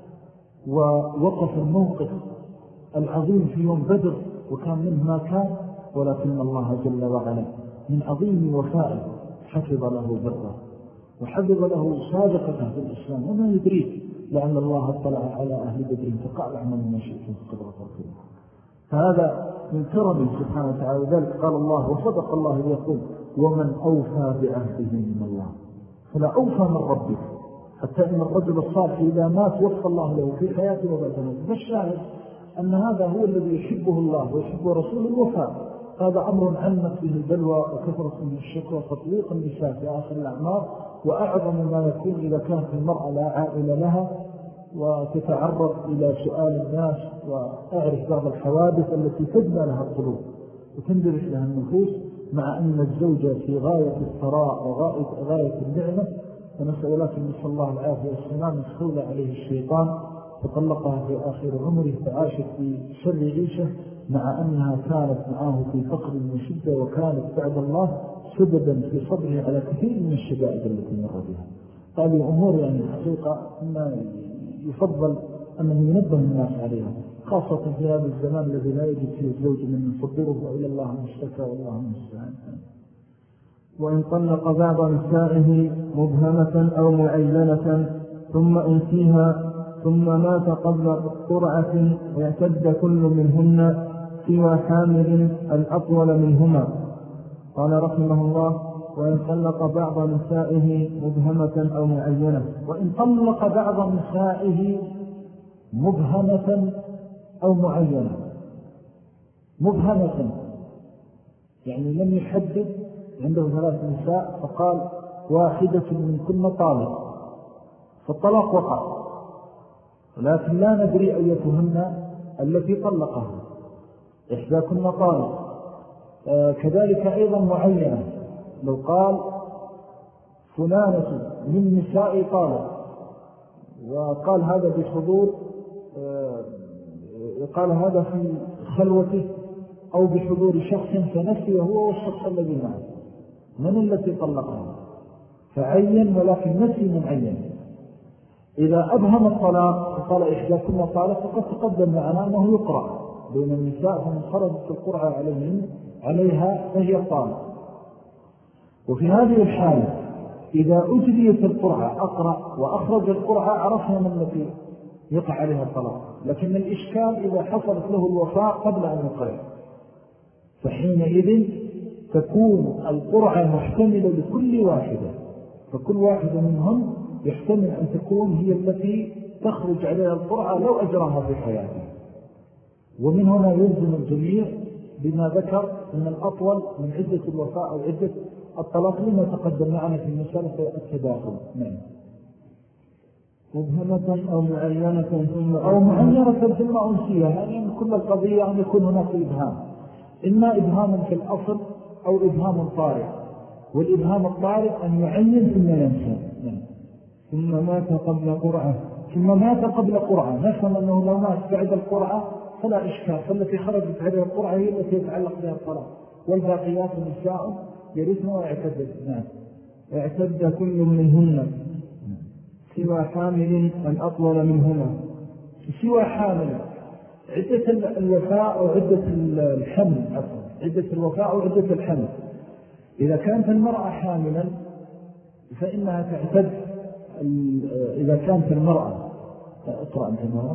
ووقف الموقف العظيم في يوم بدر وكان منه ما كان، ولكن الله جل وعلا من عظيم وفائه حفظ له بره وحفظ له سابقته في الإسلام. وما يدريك لأن الله اطلع على أهل بدر فقال اعملوا ما شئتم فقد غفرت لكم. فهذا من كرمه سبحانه وتعالى. ذلك قال الله وصدق الله يقول ومن أوفى بعهده من الله، فلا أوفى من ربك حتى إن الرجل الصالح إذا مات وفق الله له في حياته وبعد موته. فالشاهد أن هذا هو الذي يحبه الله ويحبه رسول الوفاء. هذا أمر عمت به البلوى وكثرة من الشكوى وتطويق النساء في آخر الأعمار، وأعظم ما يكون إذا كانت المرأة لا عائلة لها وتتعرض إلى سؤال الناس وأعرف بعض الحوادث التي تجمع لها القلوب وتندرس لها النفوس، مع أن الزوجة في غاية الثراء وغاية النعمة، ونسأل لكن نسأل الله العافية والسلام، استولى عليه الشيطان فطلقها في آخر عمره، فعاشت في شر عيشة مع أنها كانت معه في فقر وشدة، وكانت بعد الله سببا في صبره على كثير من الشدائد التي مر بها. هذه أمور يعني الحقيقة أن يفضل أن ينبه الناس عليها، خاصة في هذا الزمان الذي لا يجد فيه الزوج من يصدره إلى الله المشتكى والله المستعان. وإن طلق بعض نسائه مبهمة أو معينة ثم أنسيها ثم مات قبل قرعة اعتد كل منهن سوى حامل الأطول منهما. قال رحمه الله: وإن طلق بعض نسائه مبهمة أو معينة. وإن طلق بعض نسائه مبهمة أو معينة. مبهمة يعني لم يحدد، عنده ثلاث نساء فقال واحدة من كل طالق، فالطلاق وقع، ولكن لا ندري أيتهن التي طلقها، إحدى كل طالق. آه كذلك أيضا معينة، لو قال فلانة من نساء طالق، وقال هذا بحضور آه قال هذا في خلوته أو بحضور شخص فنسي هو والشخص الذي معه من التي طلقها، فعين ولكن نسي معين. إذا أبهم الطلاق وقال إحدى كل طالق فقد تقدم معنا أنه يقرأ بين النساء، فمن خرجت القرعة عليهم عليها فهي الطالق. وفي هذه الحالة إذا أجريت القرعة أقرأ وأخرج القرعة عرفنا من التي يقع عليها الطلاق، لكن الإشكال إذا حصلت له الوفاء قبل أن يقرأ، فحينئذ تكون القرعة محتملة لكل واحدة، فكل واحدة منهم يحتمل أن تكون هي التي تخرج عليها القرعة لو أجراها في حياته. ومن هنا يلزم الجميع بما ذكر من الأطول من عدة الوفاء أو عدة الطلاق لما تقدم معنا في المسألة التداخل. نعم. مبهمة أو معينة ثم أو معينة ثم أنسيها، يعني كل القضية أن يكون هناك إبهام، إما إبهاما في الأصل أو إبهام طارئ، والإبهام الطارئ أن يعين ثم ينسى. نعم. ثم مات قبل قرعة ثم مات قبل قرعة، نفهم أنه لو مات بعد القرعة فلا إشكال، فالتي خرجت عليها القرعة هي التي يتعلق بها الطلاق، والباقيات نساء يرثن واعتدد. نعم. اعتد كل منهن سوى حامل الأطول منهما. سوى حامل عدة الوفاء أو عدة الحمل، عفوا عدة الوفاء أو عدة الحمل. إذا كانت المرأة حاملا فإنها تعتد، إذا كانت المرأة اقرأ أنت المرأة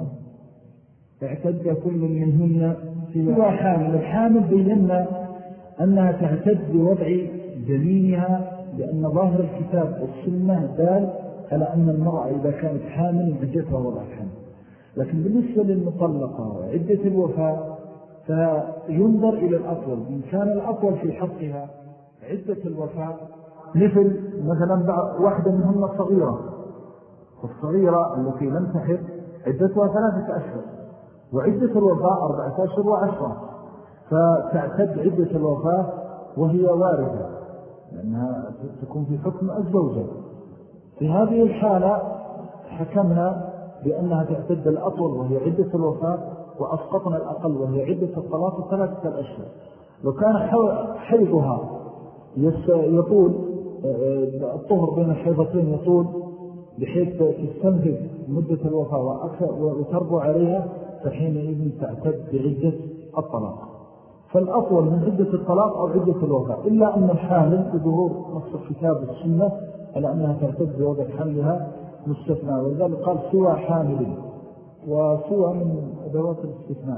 اعتد كل منهن سوى حامل. الحامل بينا أنها تعتد بوضع جنينها، لأن ظاهر الكتاب والسنة دال على أن المرأة إذا كانت حامل عدتها وضع الحمل. لكن بالنسبة للمطلقة عدة الوفاء فينظر إلى الأطول، إن كان الأطول في حقها عدة الوفاء مثل مثلا واحدة منهن الصغيرة، والصغيرة التي لم تحر عدتها ثلاثة أشهر، وعدة الوفاء أربعة أشهر وعشرة، فتعتد عدة الوفاء وهي واردة لأنها تكون في حكم الزوجة. في هذه الحالة حكمنا بأنها تعتد الأطول وهي عدة الوفاء، وأسقطنا الأقل وهي عدة الطلاق ثلاثة أشهر. لو كان حيضها يطول، الطهر بين الحيضتين يطول بحيث تستنفذ مدة الوفاة وتربو عليها، فحينئذ تعتد بعدة الطلاق. فالأطول من عدة الطلاق أو عدة الوفاة، إلا أن الحامل بظهور نص الكتاب والسنة على أنها تعتد بوضع حملها مستثنى، ولذلك قال سوى حامل، وسوى من أدوات الاستثناء.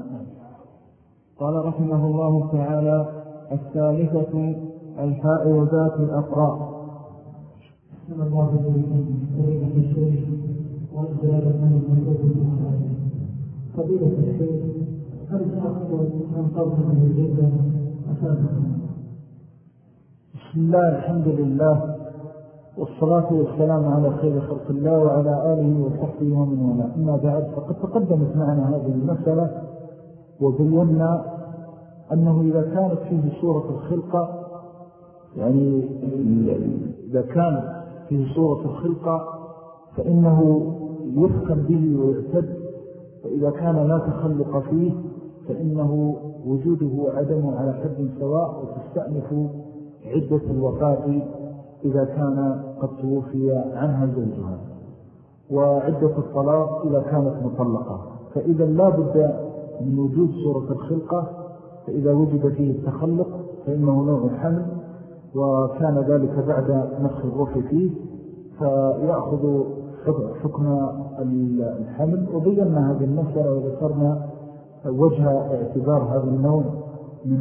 قال رحمه الله تعالى: الثالثة الحائض ذات الأقراء. أحسن الله إليكم فضيلة الشيخ والزيادة من المنزل فضيلة الشيخ هل تأخذ من قبل الجدة أساسا؟ بسم الله الحمد لله والصلاة والسلام على خير خلق الله وعلى آله وصحبه ومن والاه. أما بعد فقد تقدمت معنا هذه المسألة وبينا أنه إذا كانت فيه سورة الخلقة يعني إذا كان فيه سورة الخلقة فإنه يفكم به ويعتد، وإذا كان لا تخلق فيه فإنه وجوده وعدمه على حد سواء، وتستأنف عدة الوفاة إذا كان قد توفي عنها زوجها، وعدة الطلاق إذا كانت مطلقة. فإذا لا بد من وجود سورة الخلقة، فإذا وجد فيه التخلق فإنه نوع حمل، وكان ذلك بعد نفخ الروح فيه فيأخذ حكم الحمل. وبينا هذه المسألة وذكرنا وجه اعتبار هذا النوع من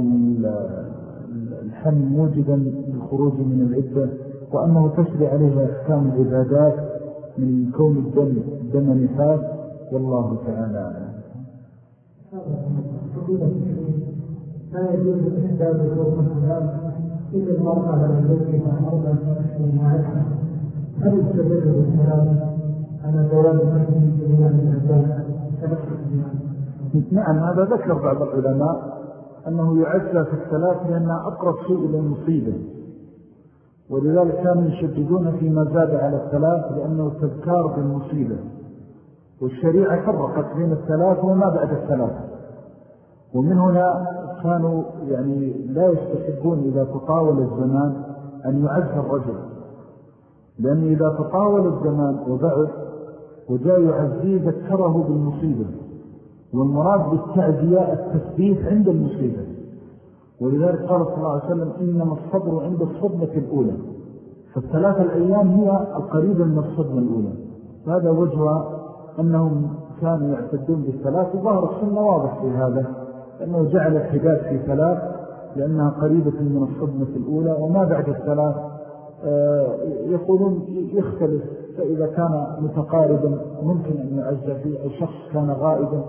الحمل موجدا للخروج من العدة، وأنه تسري عليه أحكام العبادات من كون الدم دم نفاس، والله تعالى لا يجوز إحداث الظروف الثلاث إذا المرأة على زوجها أربعة وعشرين عشرة، هل يستدل الثلاث على جواز مسلم بناء الأبدان؟ نعم، هذا ذكر بعض العلماء أنه يعزى في الثلاث لأنها أقرب شيء إلى المصيبة، ولذلك كانوا يشددون فيما زاد على الثلاث لأنه تذكار بالمصيبة، والشريعة فرقت بين الثلاث وما بعد الثلاث. ومن هنا كانوا يعني لا يستحبون إذا تطاول الزمان أن يعزى الرجل، لأن إذا تطاول الزمان وبعد وجاء يعزيه ذكره بالمصيبة، والمراد بالتعزية التثبيت عند المصيبة. ولذلك قال صلى الله عليه وسلم إنما الصبر عند الصدمة الأولى، فالثلاثة الأيام هي القريبة من الصدمة الأولى. هذا وجه أنهم كانوا يعتدون بالثلاث، وظهر السنة واضح في هذا، لأنه جعل الحداد في ثلاث لأنها قريبة من الصدمة الأولى، وما بعد الثلاث يقولون يختلف. فإذا كان متقاربا ممكن أن يعزى فيه، أو شخص كان غائبا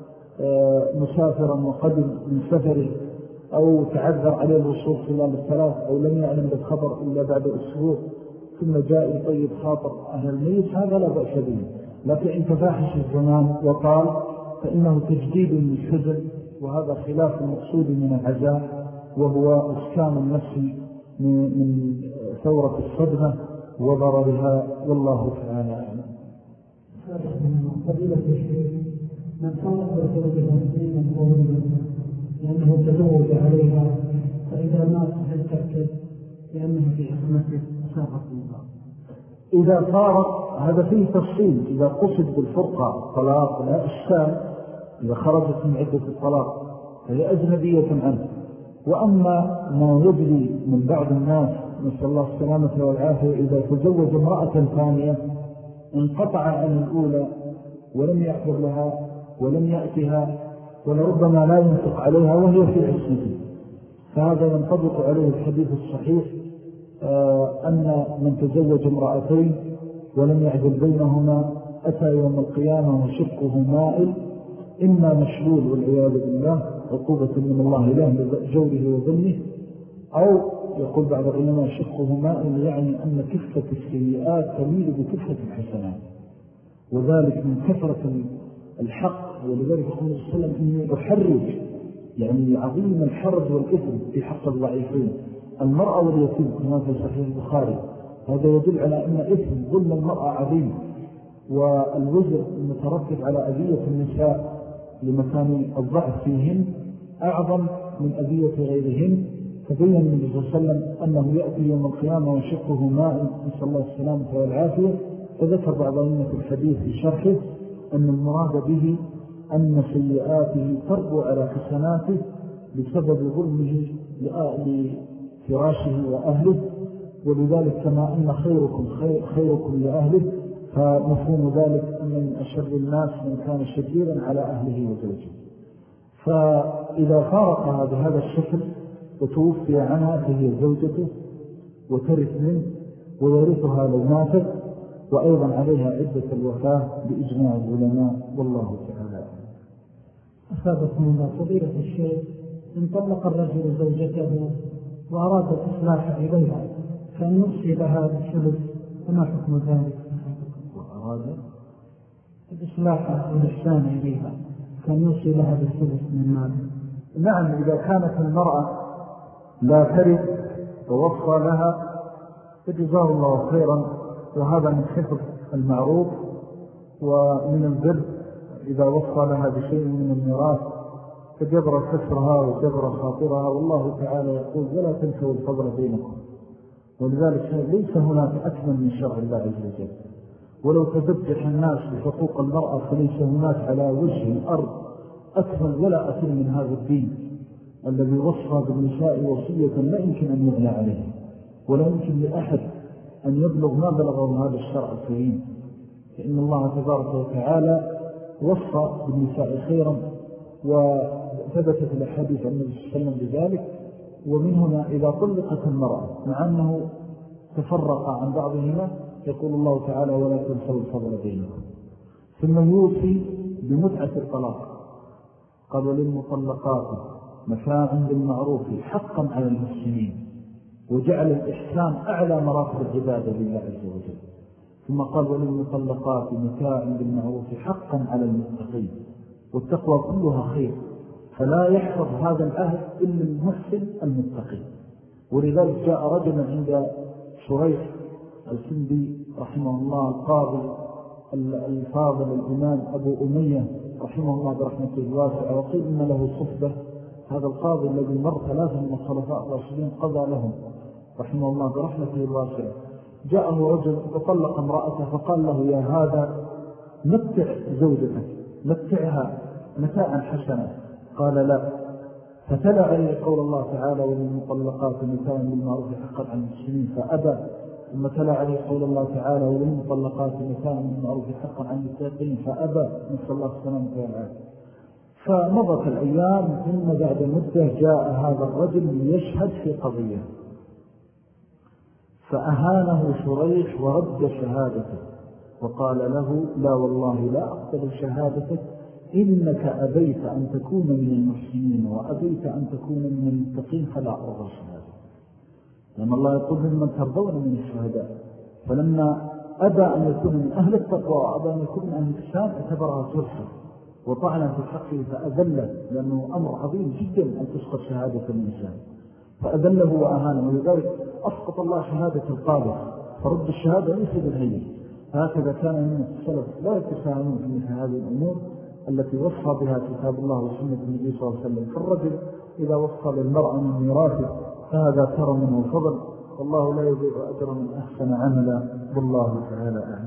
مسافرا وقدم من سفره، أو تعذر عليه الوصول خلال الثلاث، أو لم يعلم بالخبر إلا بعد أسبوع ثم جاء يطيب خاطر أهل الميت، هذا لا بأس به. لكن إن تفاحش الزمان وقال فإنه تجديد للحزن، وهذا خلاف المقصود من العزاء، وهو إسكان النفس من ثورة الصدمة وضررها، والله تعالى أعلم. فضيلة الشيخ، من صارت زوجها سنين طويلة لأنه تزوج عليها، فإذا مات هل تركب لأنها في عصمته ساقط الله؟ إذا صارت هذا فيه تفصيل، إذا قصد بالفرقة طلاق لا إشكال، إذا خرجت من عدة الطلاق فهي أجنبية عنه. وأما ما يجري من بعض الناس نسأل الله السلامة والعافية، إذا تزوج امرأة ثانية انقطع عن الأولى ولم يأخذ لها ولم يأتها، ولربما لا ينفق عليها وهي في عصمته، فهذا ينطبق عليه الحديث الصحيح آه أن من تزوج امرأتين ولم يعدل بينهما أتى يوم القيامة وشقه مائل، إما مشلول والعياذ بالله عقوبة من الله له لجوره وظلمه، أو يقول بعض العلماء شقه مائل يعني أن كفة السيئات تميل بكفة الحسنات، وذلك من كثرة الحق. ولذلك يقول صلى الله عليه وسلم إني أحرج، يعني عظيم الحرج والإثم في حق الضعيفين، المرأة واليتيم كما في صحيح البخاري. هذا يدل على أن إثم ظلم المرأة عظيم، والوزر المترتب على أذية النساء لمكان الضعف فيهن أعظم من أذية غيرهن. فبين النبي صلى الله عليه وسلم أنه يأتي يوم القيامة وشقه ماء، نسأل الله السلامة والعافية. فذكر بعض أئمة الحديث في شرحه أن المراد به أن سيئاته تربو على حسناته بسبب ظلمه لفراشه وأهله، ولذلك كما أن خيركم خير خيركم لأهله، فمفهوم ذلك أن من أشر الناس من كان شريرا على أهله وزوجه. فإذا فارقها بهذا الشكل وتوفي عنها فهي زوجته وترث منه، ويرثها لو ماتت، وأيضا عليها عدة الوفاة بإجماع العلماء، والله تعالى. أصابكم الله فضيلة الشيخ، إن طلق الرجل زوجته وأراد الإصلاح إليها فإن يوصي لها بالثلث، فما حكم ذلك؟ وأراد الإصلاح والإحسان إليها فإن يوصي لها بالثلث من مال. نعم، إذا كانت المرأة لا ترث ووصى لها فجزاه الله خيرا، وهذا من حفظ المعروف ومن البر. إذا وصى لها بشيء من الميراث فجبر كسرها وجبر خاطرها، والله تعالى يقول ولا تنسوا الفضل بينكم. ولذلك ليس هناك أكمل من شرع الله عز وجل. ولو تبجح الناس بحقوق المرأة فليس هناك على وجه الأرض أكمل ولا أتم من هذا الدين الذي وصى بالنساء وصية لا يمكن أن يغنى عليه، ولا يمكن لأحد أن يبلغ ما بلغه هذا الشرع الكريم. فإن الله تبارك وتعالى وصى بالنساء خيرا، وثبتت الأحاديث عن النبي صلى الله عليه وسلم بذلك. ومن هنا إذا طلقت المرأة مع أنه تفرق عن بعضهما يقول الله تعالى ولا تنسوا الفضل بينهم. ثم يوصي بمتعة الطلاق، قال وللمطلقات متاعا بالمعروف حقا على المسلمين، وجعل الإحسان أعلى مراتب العبادة لله عز وجل. ثم قال وللمطلقات متاعا بالمعروف حقا على المتقين، والتقوى كلها خير، فلا يحفظ هذا العهد إلا المحسن المتقي. ولذلك جاء رجل عند شريح الكندي رحمه الله القاضي الفاضل الإمام أبو أمية رحمه الله برحمته الواسعة، وقيل إن له صفبة. هذا القاضي الذي مر ثلاثة من الخلفاء الراشدين قضى لهم رحمه الله برحمته الواسعة. جاءه رجل وطلق امرأته فقال له يا هذا متع زوجتك، متعها متاعا حسنا. قال لا، فتلا عليه قول الله تعالى وللمطلقات متاعا بالمعروف حقا على المسلمين فأبى. ثم تلا عليه قول الله تعالى وللمطلقات متاعا بالمعروف حقا على المتقين فأبى، نسأل الله السلامة والعافية. فمضت الأيام، ثم بعد مدة جاء هذا الرجل ليشهد في قضية، فأهانه شريح ورد شهادته وقال له لا والله لا أقبل شهادتك، إنك أبيت أن تكون من المحسنين وأبيت أن تكون من المتقين فلا أرضى شهادتك، لأن الله يقول ممن ترضون من الشهداء. فلما أبى أن يكون من أهل التقوى وأبى أن يكون من أهل الإحسان اعتبرها جرحا وطعنا في حقه فأذله، لأنه أمر عظيم جدا أن تسقط شهادة الإنسان، فأذله وأهانه. ولذلك أسقط الله شهادة القاذف، فرد الشهادة ليس بالهين. هكذا كان من السلف لا يتساهمون في مثل هذه الأمور التي وصى بها كتاب الله وسنة النبي صلى الله عليه وسلم. فالرجل إذا وصى للمرأة من ميراثه فهذا كرم وفضل، والله لا يضيع أجر من أحسن عملا، والله تعالى أعلم.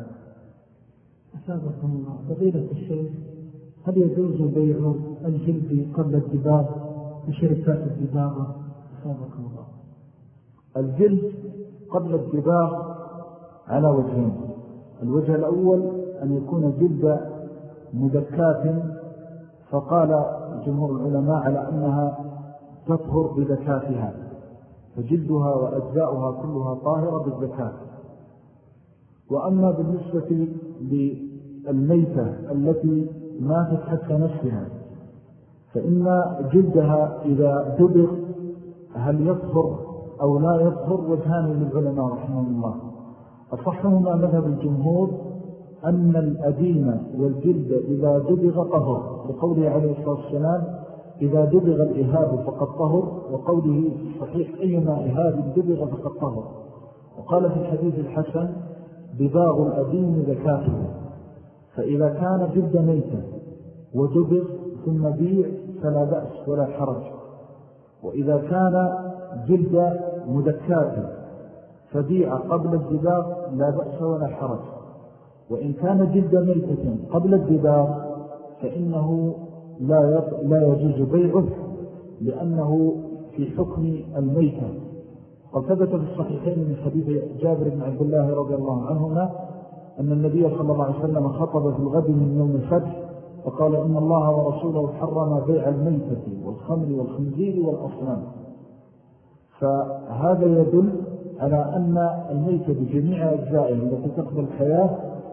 أسابقكم الله فضيلة الشيخ، هل يجوز بيع الجلد قبل الدباغ بشركات الدباغة؟ أسابقكم الله. الجلد قبل الدباغ على وجهين. الوجه الأول أن يكون جلد مدكات، فقال جمهور العلماء على أنها تطهر بذكاتها، فجلدها وأجزاؤها كلها طاهرة بالذكات. وأما بالنسبة للميتة التي ماتت حتى نفسها فإن جلدها إذا دبغ هل يطهر أو لا يطهر وجهان للعلماء رحمه الله. أصحهما مذهب الجمهور أن الأديم والجلد إذا دبغ طهر، لقوله عليه الصلاة والسلام إذا دبغ الإهاب فقد طهر، وقوله في الصحيح أيما إهاب دبغ فقد طهر. وقال في الحديث الحسن دباغ الأديم ذكاته، فإذا كان جلد ميتا ودبغ ثم بيع فلا بأس ولا حرج. وإذا كان جلد مدكات فبيع قبل الدباغ لا بأس ولا حرج. وإن كان جلد ميتة قبل الدباغ فإنه لا لا يجوز بيعه، لأنه في حكم الميتة. وثبت في الصحيحين من حديث جابر بن عبد الله رضي الله عنهما أن النبي صلى الله عليه وسلم خطب في الغد من يوم الفتح فقال إن الله ورسوله حرم بيع الميتة والخمر والخنزير والأصنام. فهذا يدل على أن الميتة بجميع أجزائها التي تقبل الحياة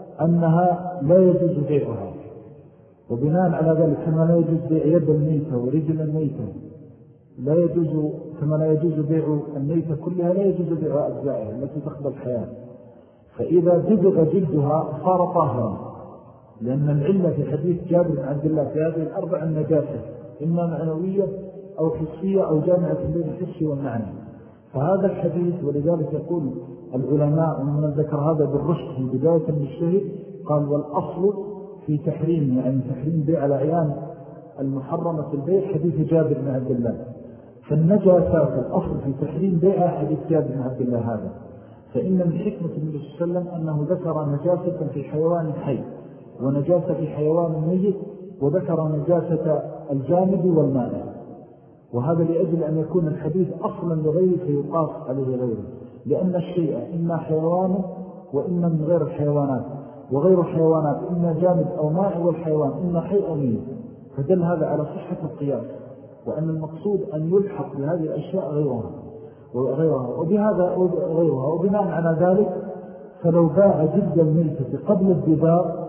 أنها لا يجوز بيعها، وبناء على ذلك كما لا يجوز بيع يد الميتة ورجل الميتة لا يجوز، كما لا يجوز بيع الميتة كلها لا يجوز بيع أجزائها التي تقبل الحياة. فإذا دبغ جلدها صار طاهرا، لأن العلة في حديث جابر بن عبد الله في هذه الأربع النجاسة إما معنوية أو حسية أو جامعة بين الحس والمعنى. فهذا الحديث ولذلك يقول العلماء ومن ذكر هذا بالرشد في بداية المجتهد قال والأصل في تحريم يعني تحريم بيع الأعيان المحرمة البيع حديث جابر بن عبد الله. فالنجاسة في الأصل في تحريم بيع حديث جابر بن عبد الله هذا. فإن من حكمة النبي صلى الله عليه وسلم أنه ذكر نجاسة في حيوان حي ونجاسة في حيوان ميت وذكر نجاسة الجامد والماء، وهذا لأجل أن يكون الحديث أصلا لغيره فيقاس عليه غيره، لأن الشيء إما حيوان وإما من غير الحيوانات، وغير الحيوانات إما جامد أو ماء والحيوان إما حي أو ميت، فدل هذا على صحة القياس، وأن المقصود أن يلحق بهذه الأشياء غيرها وغيرها وبهذا غيرها. وبناء على ذلك فلو باع جلد الميتة قبل الدباغ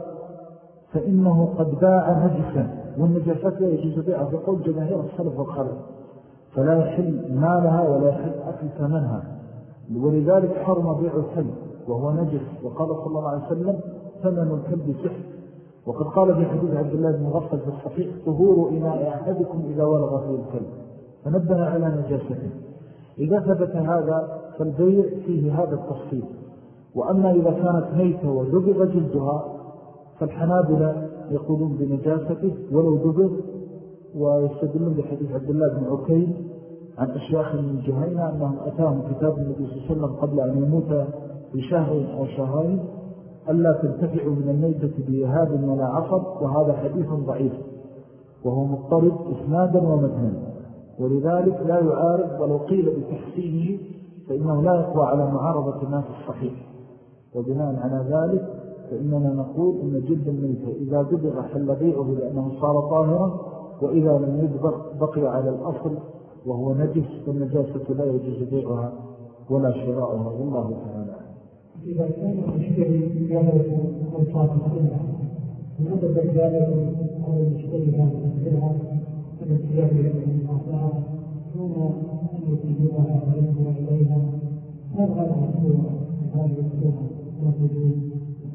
فإنه قد باع نجسا، والنجاسات لا يجوز بيعها في قول جماهير السلف والخلف، فلا يحل مالها ولا يحل أكل ثمنها، ولذلك حرم بيع الكلب وهو نجس، وقال صلى الله عليه وسلم ثمن الكلب سحر. وقد قال في حديث عبد الله بن مغفل في الصحيح طهور إناء أحدكم إذا ولغ فيه الكلب، فنبه على نجاسته. إذا ثبت هذا فالبيع فيه هذا التفصيل. وأما إذا كانت ميتة ودبغ جلدها فالحنابلة يقولون بنجاسته ولو دبغ، ويستدلون بحديث عبد الله بن عكيم عن أشياخ من جهينة أنهم أتاهم كتاب النبي صلى الله عليه وسلم قبل أن يموت بشهر أو شهرين ألا تنتفعوا من الميتة بإهاب ولا عصب، وهذا حديث ضعيف وهو مضطرب إسنادا ومتنا، ولذلك لا يعارض ولو قيل بتحسينه فإنه لا يقوى على معارضة الناس الصحيح. وبناء على ذلك فإننا نقول إن جلد الميتة إذا دبغ حل بيعه لأنه صار طاهرا، وإذا لم يدبغ بقي على الأصل وهو نجس، والنجاسة لا يجوز بيعها ولا شراؤها، والله تعالى. إذا كان المشتري جالس أوصاف السلعة ونبذ جالس على المشتري هذه السلعة فالاتجاه إلى الأعطاء دون أن يتجوها وينظر إليها، هذا العصور هذه السلعة وتجوز.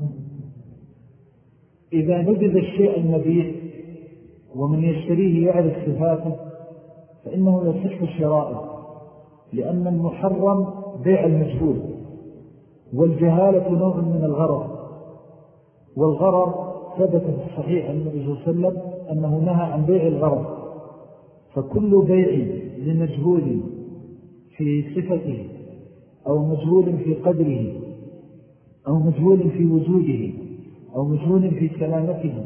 إذا نبذ الشيء المبيع ومن يشتريه يعرف صفاته فإنه يصح شرائه، لأن المحرم بيع المجهول، والجهالة نوع من الغرر، والغرر ثبت في الصحيح عن النبي صلى الله عليه وسلم أنه نهى عن بيع الغرر. فكل بيع لمجهول في صفته أو مجهول في قدره أو مجهول في وجوده أو مجهول في سلامته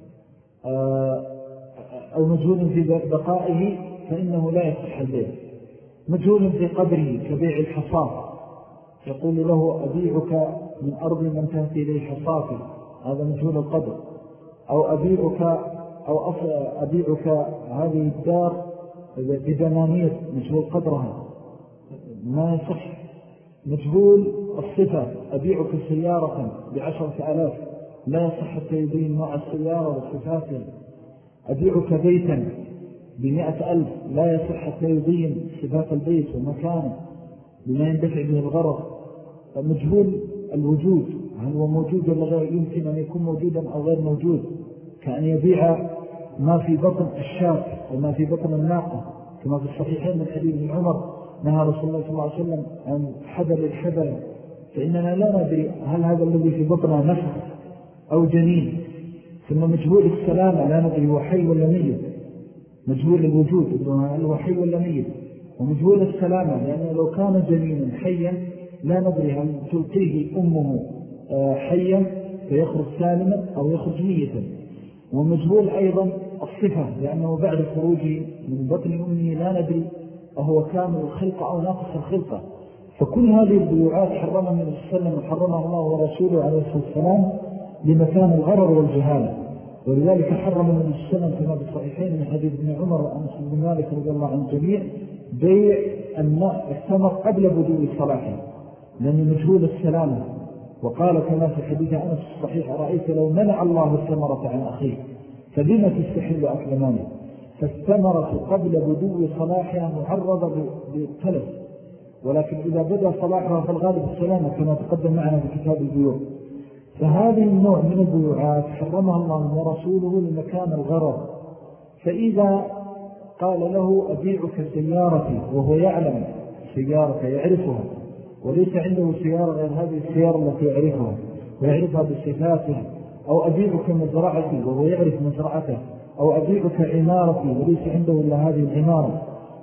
أو مجهول في بقائه فإنه لا يصح البيع. مجهول في قدره كبيع الحصاف، يقول له أبيعك من أرض من تهتي إليه حصافي، هذا مجهول القدر. أو أبيعك أو أبيعك هذه الدار بدنانير، مجهول قدرها، ما يصح. مجهول الصفة، أبيعك سيارة بعشرة آلاف، لا يصح حتى يبين نوع السيارة وصفاتها. أبيعك بيتا بمئة ألف، لا يصح حتى يبين صفات البيت ومكانه بما يندفع به الغرض. مجهول الوجود، هل هو موجود ولا غير، يمكن أن يكون موجودا أو غير موجود، كأن يبيع ما في بطن الشاة وما في بطن الناقة، كما في الصحيحين من حديث ابن عمر نهى رسول الله صلى الله عليه وسلم عن حبل الحبل، فإننا لا ندري هل هذا الذي في بطنه نفس أو جنين. ثم مجهول السلامة لا ندري هو حي ولا ميت، مجهول الوجود هل هو حي ولا ميت. ومجهول السلامة لأنه لو كان جنينا حيا لا ندري هل تلقيه أمه حيا فيخرج سالما أو يخرج ميتا. ومجهول أيضا الصفة لأنه بعد خروجه من بطن أمه لا ندري أهو كامل الخلقة أو ناقص الخلقة. فكل هذه البيوعات حرمها النبي صلى الله عليه وسلم وحرمها الله ورسوله عليه الصلاة والسلام لمكان الغرر والجهالة. ولذلك حرم النبي صلى الله عليه وسلم كما بالصحيحين من حديث ابن عمر وأنس بن مالك رضي الله عن الجميع بيع الثمر قبل بدو صلاحه، لأنه مجهول السلامة. وقال كما في حديث أنس الصحيح رأيت لو منع الله الثمرة عن أخيه فبما تستحل أكل ماله. فالثمرة قبل بدو صلاحها معرضة بالتلف، ولكن إذا بدأ صلاحها فالغالب السلامة كما تقدم معنا في كتاب البيوع. فهذه النوع من البيوعات حرمها الله ورسوله لمكان الغرض. فإذا قال له أبيعك سيارتي وهو يعلم سيارة يعرفها وليس عنده سيارة غير هذه السيارة التي يعرفها ويعرفها بصفاتها، أو أبيعك مزرعتي وهو يعرف مزرعته، أو أبيعك عمارتي وليس عنده إلا هذه العمارة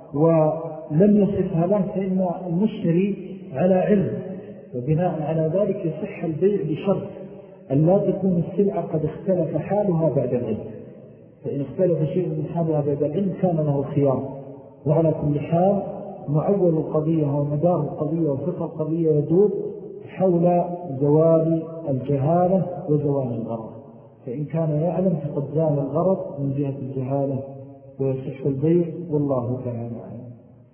ولم يصفها له، فإن المشتري على علم، وبناء على ذلك يصح البيع بشرط أن لا تكون السلعة قد اختلف حالها بعد العلم. فإن اختلف شيء من حالها بعد العلم كان له الخيار. وعلى كل حال معول القضية ومدار القضية وفقه القضية يدور حول زوال الجهالة وزوال الغرض. فإن كان يعلم فقد زال الغرض من جهة الجهالة ويصح البيع، والله تعالى أعلم.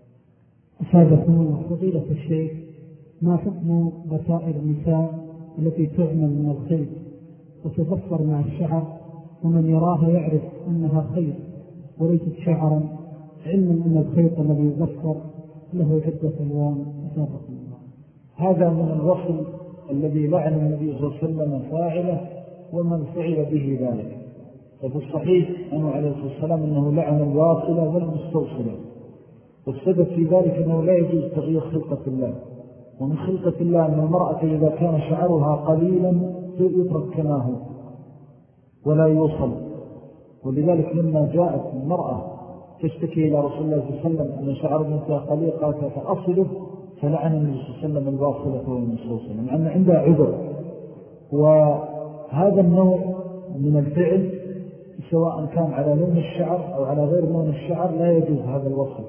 أسابقنا فضيلة الشيخ، ما حكم بصائر النساء التي تعمل من الخيط وتظفر مع الشعر ومن يراها يعرف أنها خيط وليست شعرا، علما أن الخيط الذي يظفر له عدة ألوان؟ أسابقنا الله. هذا من الوصل الذي لعن النبي صلى الله عليه وسلم فاعله ومن فعل به ذلك. ففي الصحيح أنه عليه الصلاة والسلام أنه لعن الواصلة والمستوصلة، والسبب في ذلك أنه لا يجوز تغيير خلقة الله. ومن خلقة الله أن المرأة إذا كان شعرها قليلا يترك كما هو ولا يوصل. ولذلك لما جاءت المرأة تشتكي إلى رسول الله صلى الله عليه وسلم أن شعر بنتها قليل قالت فأصله، فلعن النبي صلى الله عليه وسلم الواصلة والمستوصلة مع أن عندها عذر. وهذا النوع من الفعل سواء كان على لون الشعر أو على غير لون الشعر لا يجوز هذا الوصف.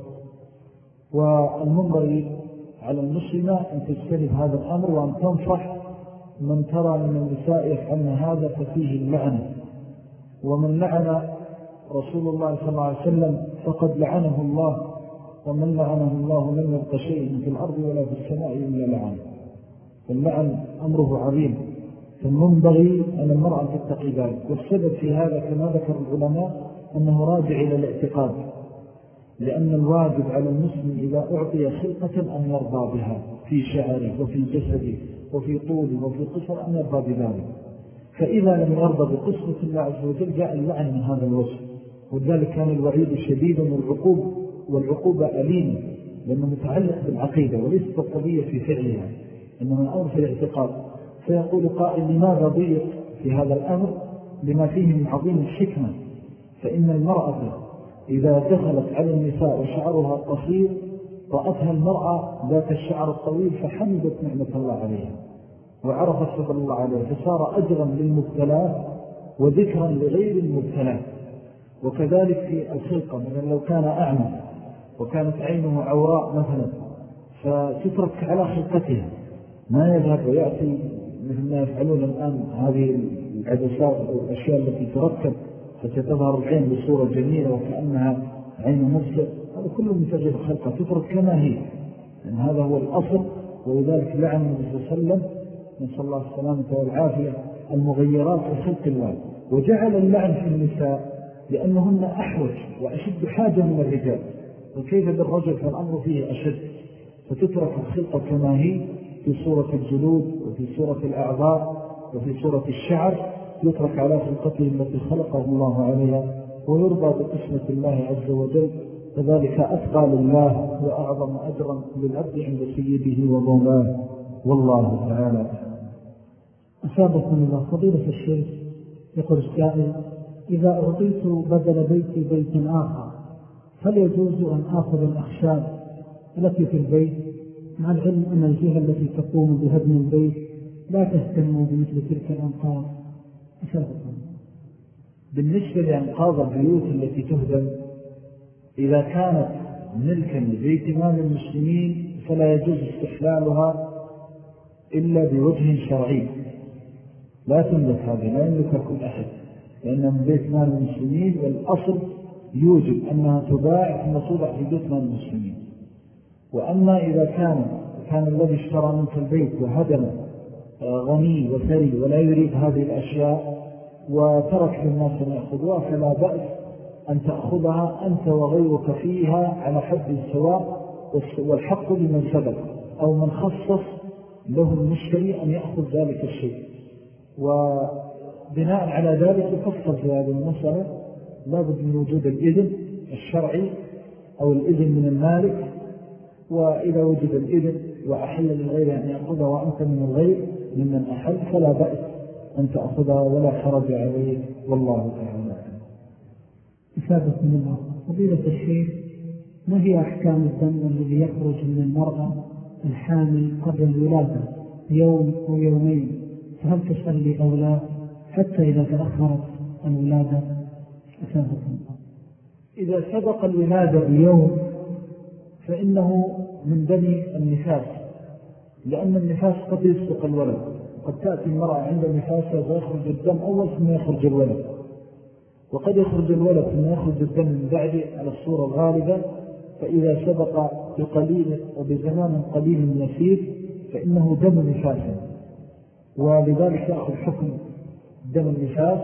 والمنبغي على المسلمة أن تجتنب هذا الأمر وأن تنصح من ترى من النساء يفعلن هذا ففيه اللعنة. ومن لعن رسول الله صلى الله عليه وسلم فقد لعنه الله، ومن لعنه الله لم يبق شيء في الأرض ولا في السماء إلا لعنه. فاللعن أمره عظيم، فالمنبغي أن المرأة تتقي ذلك. والسبب في هذا كما ذكر العلماء أنه راجع إلى الاعتقاد، لأن الواجب على المسلم إذا أعطي خلقة أن يرضى بها في شعره وفي جسده وفي طوله وفي قصر أن يرضى بذلك. فإذا لم يرضى بقصة الله عز وجل جاء اللعن من هذا الوصف. وذلك كان الوعيد شديدا والعقوبة والعقوبة أليمة، لأنه متعلق بالعقيدة وليست القضية في فعلها، إنما الأمر في الاعتقاد. فيقول قائل لماذا ضيق في هذا الأمر؟ لما فيه من عظيم الحكمة. فإن المرأة إذا دخلت على النساء وشعرها قصير رأتها المرأة ذات الشعر الطويل فحمدت نعمة الله عليها وعرفت فضل الله عليها، فصار أجرا للمبتلاه وذكرا لغير المبتلاه. وكذلك في الخلقة، مثلا لو كان أعمى وكانت عينه عوراء مثلا فتترك على خلقتها، ما يذهب ويأتي مثل ما يفعلون الآن هذه العدسات أو الأشياء التي تركب فتظهر العين بصورة جميلة وكأنها عين مبصر. هذا كله من تغيير الخلقة، تترك كما هي، يعني هذا هو الأصل. ولذلك لعن النبي صلى الله عليه وسلم نسأل الله السلامة والعافية المغيرات في خلق الله، وجعل اللعن في النساء لأنهن أحوج وأشد حاجة من الرجال، وكيف بالرجل فالأمر فيه أشد. فتترك الخلقة كما هي في صورة الجلود وفي صورة الأعضاء وفي صورة الشعر، يترك على خلقته التي خلقه الله عليها ويرضى بقسمة الله عز وجل. فذلك أتقى لله وأعظم أجرا للعبد عند سيده ومولاه، والله تعالى. أسابقنا الله فضيلة الشيخ. يقول السائل: إذا أعطيت بدل بيتي بيت آخر هل يجوز أن آخذ الأخشاب التي في البيت، مع العلم أن الجهة التي تقوم بهدم البيت لا تهتم بمثل تلك الأنقاض؟ أسابقنا. بالنسبة لأنقاض البيوت التي تهدم، إذا كانت ملكا لبيت مال المسلمين فلا يجوز استحلالها إلا بوجه شرعي. لا تملك هذه، لا يملك كل أحد، لأنها من بيت مال المسلمين، والأصل يوجب أنها تباع ثم توضع في بيت مال المسلمين. وأما إذا كان كان الذي اشترى منك البيت وهدم غني وثري ولا يريد هذه الأشياء وترك للناس أن يأخذوها، فلا بأس أن تأخذها أنت وغيرك فيها على حد سواء، والحق لمن سبق أو من خصص له المشتري أن يأخذ ذلك الشيء. وبناء على ذلك يفصل في هذه المسألة لابد من وجود الإذن الشرعي أو الإذن من المالك، وإذا وجد الإذن وأحل للغير أن يأخذها وأنت من الغير ممن أحل فلا بأس أن تأخذها ولا حرج عليك، والله تعالى. إفادة من الله. فضيلة الشيخ، ما هي أحكام الدم الذي يخرج من المرأة الحامل قبل الولادة يوم أو يومين؟ فهل تصلي أو لا حتى إذا تأخرت الولادة؟ إفادة من الله. إذا سبق الولادة بيوم فإنه من بني النفاس، لأن النفاس قد يسبق الولد، قد تأتي المرأة عند النفاس ويخرج الدم أول ثم يخرج الولد، وقد يخرج الولد ثم يخرج الدم من بعد على الصورة الغالبة. فإذا سبق بقليل وبزمان قليل يسير فإنه دم نفاس، ولذلك يأخذ حكم دم النفاس.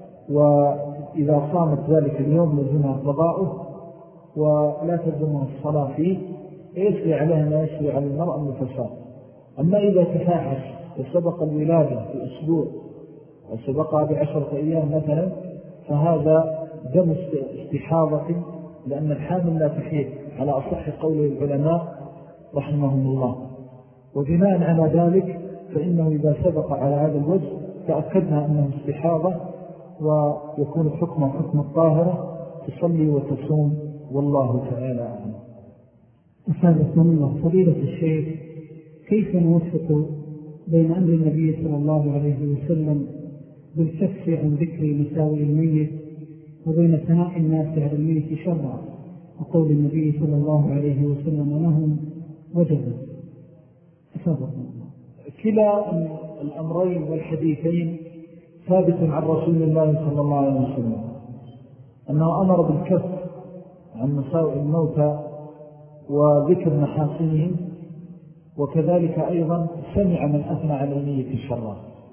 وإذا صامت ذلك اليوم لزمها قضاؤه ولا تلزمها الصلاة فيه، يسري عليها ما يسري على المرأة النفساء. أما إذا تفاحش وسبق الولادة في أسبوع وسبقها بعشرة أيام مثلا، فهذا دم استحاضة، لأن الحامل لا تحيط على أصح قول العلماء رحمهم الله. وبناء على ذلك فإنه إذا سبق على هذا الوجه تأكدنا أنه استحاضة ويكون حكم حكم الطاهرة، تصلي وتصوم، والله تعالى أعلم. أسألكم الله. فضيلة الشيخ، كيف نوفق بين أمر النبي صلى الله عليه وسلم بالكف عن ذكر مساوئ الميت وبين ثناء الناس على الميت شرعا وقول النبي صلى الله عليه وسلم لهم وجبا؟ أسألكم الله. كلا الأمرين والحديثين ثابت عن رسول الله صلى الله عليه وسلم أنه أمر بالكف عن مساوئ الموتى وذكر محاسنهم، وكذلك أيضا سمع من أثنى على الميت شرا.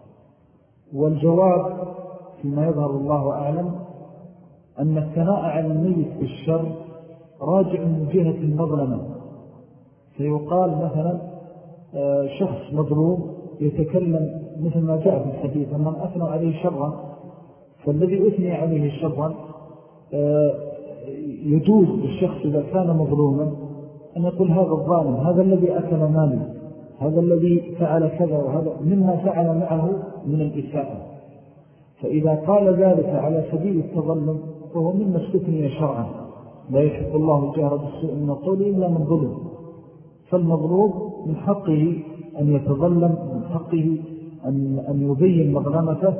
والجواب فيما يظهر الله أعلم أن الثناء على الميت بالشر راجع من جهة المظلمة. فيقال مثلا شخص مظلوم يتكلم مثل ما جاء في الحديث أنهم أثنوا عليه شرا، فالذي أثني عليه شرا يجوز للشخص إذا كان مظلوما أن يقول هذا الظالم، هذا الذي أكل مالي، هذا الذي فعل كذا، وهذا مما فعل معه من الإساءة. فإذا قال ذلك على سبيل التظلم فهو مما استثني شرعا، لا يحب الله الجهر بالسوء من القول إلا من ظلم. فالمظلوم من حقه أن يتظلم، من حقه أن, أن يبين مظلمته،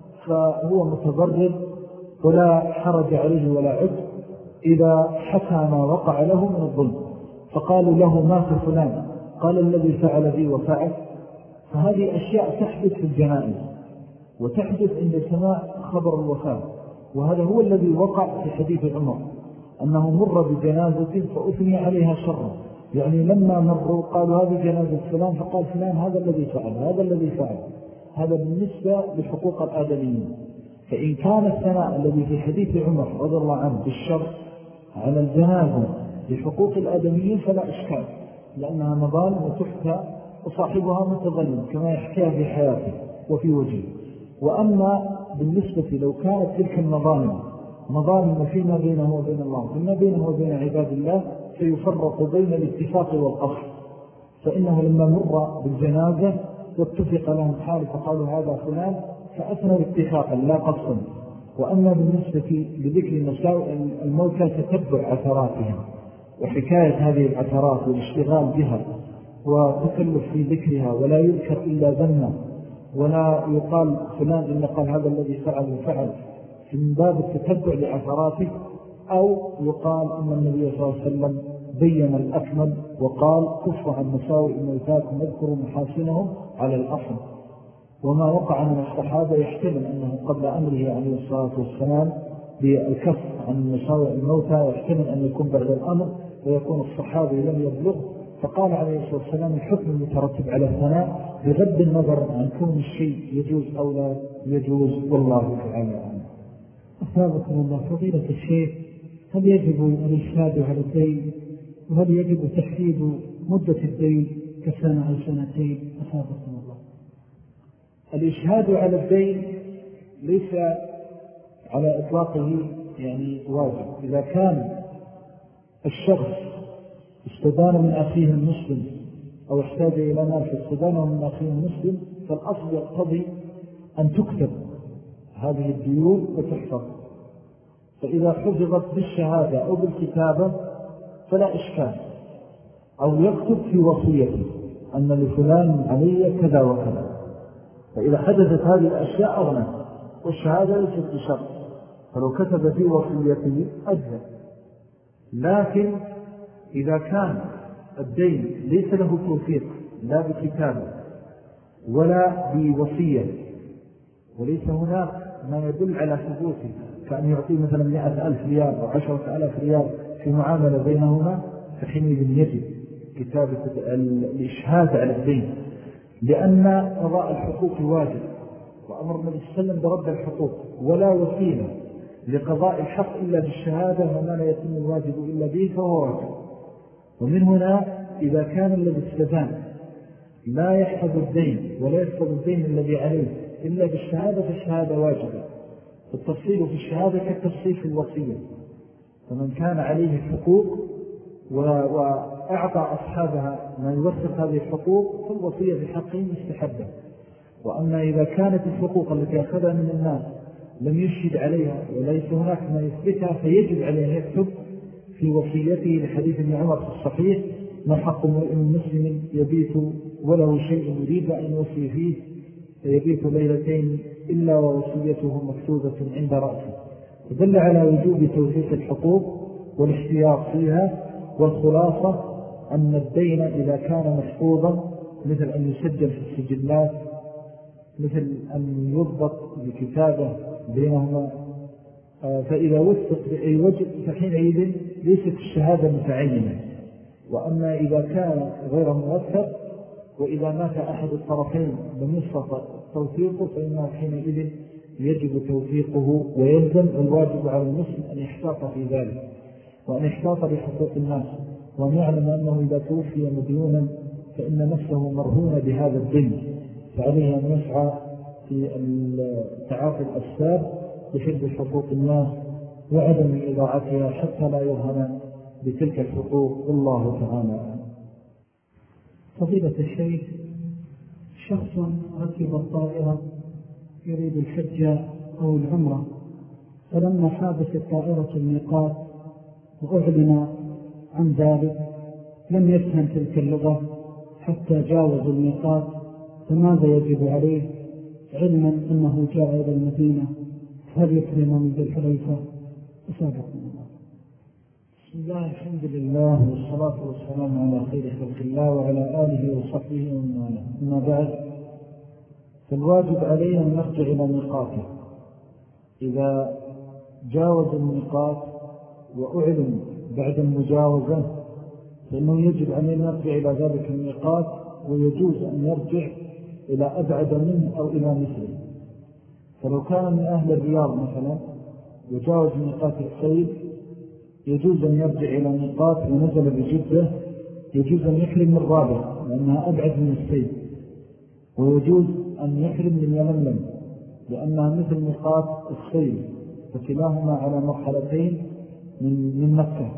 فهو متضرر ولا حرج عليه ولا عد إذا حكى ما وقع له من الظلم. فقالوا له مات فلان، قال الذي فعل بي وفعل. فهذه أشياء تحدث في الجنائز وتحدث عند سماع خبر الوفاة، وهذا هو الذي وقع في حديث عمر أنه مر بجنازة فأثني عليها شرا، يعني لما مروا قالوا هذه جنازة فلان، فقال فلان هذا الذي فعل، هذا الذي فعل. هذا بالنسبة لحقوق الآدميين. فإن كان الثناء الذي في حديث عمر رضي الله عنه بالشر على الجنازة لحقوق الآدميين فلا إشكال، لأنها مظالم وتحكى وصاحبها متظلم كما يحكيها في حياته وفي وجهه. وأما بالنسبة لو كانت تلك المظالم مظالم فيما بينه وبين الله فيما بينه وبين عباد الله فيفرق بين الاتفاق والقصد. فإنه لما مر بالجنازة واتفق لهم حال فقالوا هذا فلان فأثنوا اتفاقا لا قصدا. وأما بالنسبة لذكر مساوئ الموتى تتبع عثراتهم وحكاية هذه العثرات والاشتغال بها وتكلف في ذكرها، ولا يذكر إلا ذنة، ولا يقال فلان إن قال هذا الذي فعل وفعل، من باب التتبع لعثراته. أو يقال أن النبي صلى الله عليه وسلم بين الأكمل وقال كفوا عن مساوئ موتاكم واذكروا محاسنهم على الأصل. وما وقع من الصحابة يحتمل أنه قبل أمره عليه الصلاة والسلام بالكف عن مساوئ الموتى، يحتمل أن يكون بعد الأمر ويكون الصحابي لم يبلغ فقال عليه الصلاة والسلام الحكم المترتب على الثناء بغض النظر عن كون الشيء يجوز أو لا يجوز، والله تعالى عنه. أثابكم الله فضيلة الشيخ، هل يجب الإشهاد على الدين، وهل يجب تحديد مدة الدين كسنة أو سنتين؟ أثابكم الله. الإشهاد على الدين ليس على إطلاقه يعني واجب. إذا كان الشخص استدان من أخيه المسلم أو احتاج إلى مال فاستدانه من أخيه المسلم، فالأصل يقتضي أن تكتب هذه الديون وتحفظ. فإذا حفظت بالشهادة أو بالكتابة فلا إشكال، أو يكتب في وصيته أن لفلان علي كذا وكذا. فإذا حدثت هذه الأشياء أغنى، والشهادة ليست بشرط، فلو كتب في وصيته أجزى. لكن إذا كان الدين ليس له توثيق لا بكتابة ولا بوصية، وليس هناك ما يدل على ثبوته، كأن يعطي مثلا مئة ألف ريال أو عشرة ألاف ريال في معاملة بينهما، فحينئذ يجب كتابة الإشهاد على الدين، لأن قضاء الحقوق واجب، وأمر النبي صلى الله عليه وسلم برد الحقوق، ولا وسيلة لقضاء الحق إلا بالشهادة، وما لا يتم الواجب إلا به فهو واجب. ومن هنا إذا كان الذي استدان لا يحفظ الدين ولا يحفظ الدين الذي عليه إلا بالشهادة فالشهادة واجبة. التفصيل في الشهادة كالتفصيل في الوصية، فمن كان عليه حقوق وأعطى أصحابها ما يوثق هذه الحقوق فالوصية بحقه مستحبة. وأما إذا كانت الحقوق التي أخذها من الناس لم يشهد عليها وليس هناك ما يثبتها، فيجب عليه يكتب في وصيته لحديث ابن عمر في الصحيح: ما حق امرئ مسلم يبيت وله شيء يريد أن يوصي فيه فيبيت ليلتين إلا ووصيته مكتوبة عند رأسه. ودل على وجوب توثيق الحقوق والاحتياط فيها. والخلاصة أن الدين إذا كان محفوظا، مثل أن يسجل في السجلات، مثل أن يضبط بكتابة بينهما، فإذا وثق بأي وجه فحينئذ ليست الشهادة متعينة. وأما إذا كان غير موثق وإذا مات أحد الطرفين لم يستطع توثيقه فإنه حينئذ يجب توثيقه ويلزم. الواجب على المسلم أن يحتاط في ذلك، وأن يحتاط بحقوق الناس، وأن يعلم أنه إذا توفي مديونا فإن نفسه مرهونة بهذا الدين، فعليه أن يسعى في تعاطي الأسباب بحفظ حقوق الناس وعدم إضاعتها حتى لا يرهن بتلك الحقوق. والله تعالى. فضيلة الشيخ، شخص ركب الطائرة يريد الحج أو العمرة، فلما حادث الطائرة الميقات وأعلن عن ذلك لم يفهم تلك اللغة حتى جاوز الميقات، فماذا يجب عليه علما أنه جاء إلى المدينة؟ هل يكرم من ذي الحليفة؟ أسابقنا الله. بسم الله، الحمد لله، والصلاة والسلام على خير خلق الله وعلى آله وصحبه ومن والاه. أما بعد، فالواجب عليه أن يرجع إلى ميقاته. إذا جاوز الميقات وأعلن بعد المجاوزة فإنه يجب عليه أن يرجع إلى ذلك الميقات، ويجوز أن يرجع إلى أبعد منه أو إلى مثله. فلو كان من أهل الرياض مثلا وجاوز ميقات الصيد يجوز أن يرجع إلى ميقات ونزل بجدة، يجوز أن يحرم من الرابع لأنها أبعد من الصيد، ويجوز أن يحرم من يلملم لأنها مثل ميقات الصيد، فكلاهما على مرحلتين من من مكة.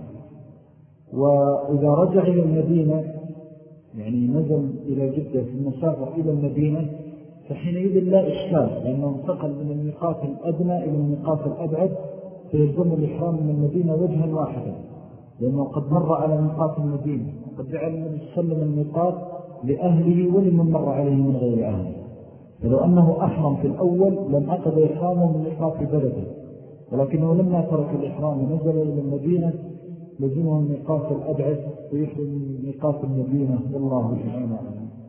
وإذا رجع إلى المدينة يعني نزل إلى جدة في المسافة إلى المدينة فحينئذ لا إشكال، لأنه انتقل من الميقات الأدنى إلى الميقات الأبعد، فيلزم الإحرام من المدينة وجها واحدا، لأنه قد مر على ميقات المدينة، وقد جعل النبي صلى الله عليه وسلم الميقات لأهله ولمن مر عليه من غير أهله. فلو أنه أحرم في الأول لم أخذ إحرامه من ميقات بلده، ولكنه لما ترك الإحرام ونزل إلى المدينة لزمه الميقات الأبعد ويحرم من ميقات المدينة. والله تعالى.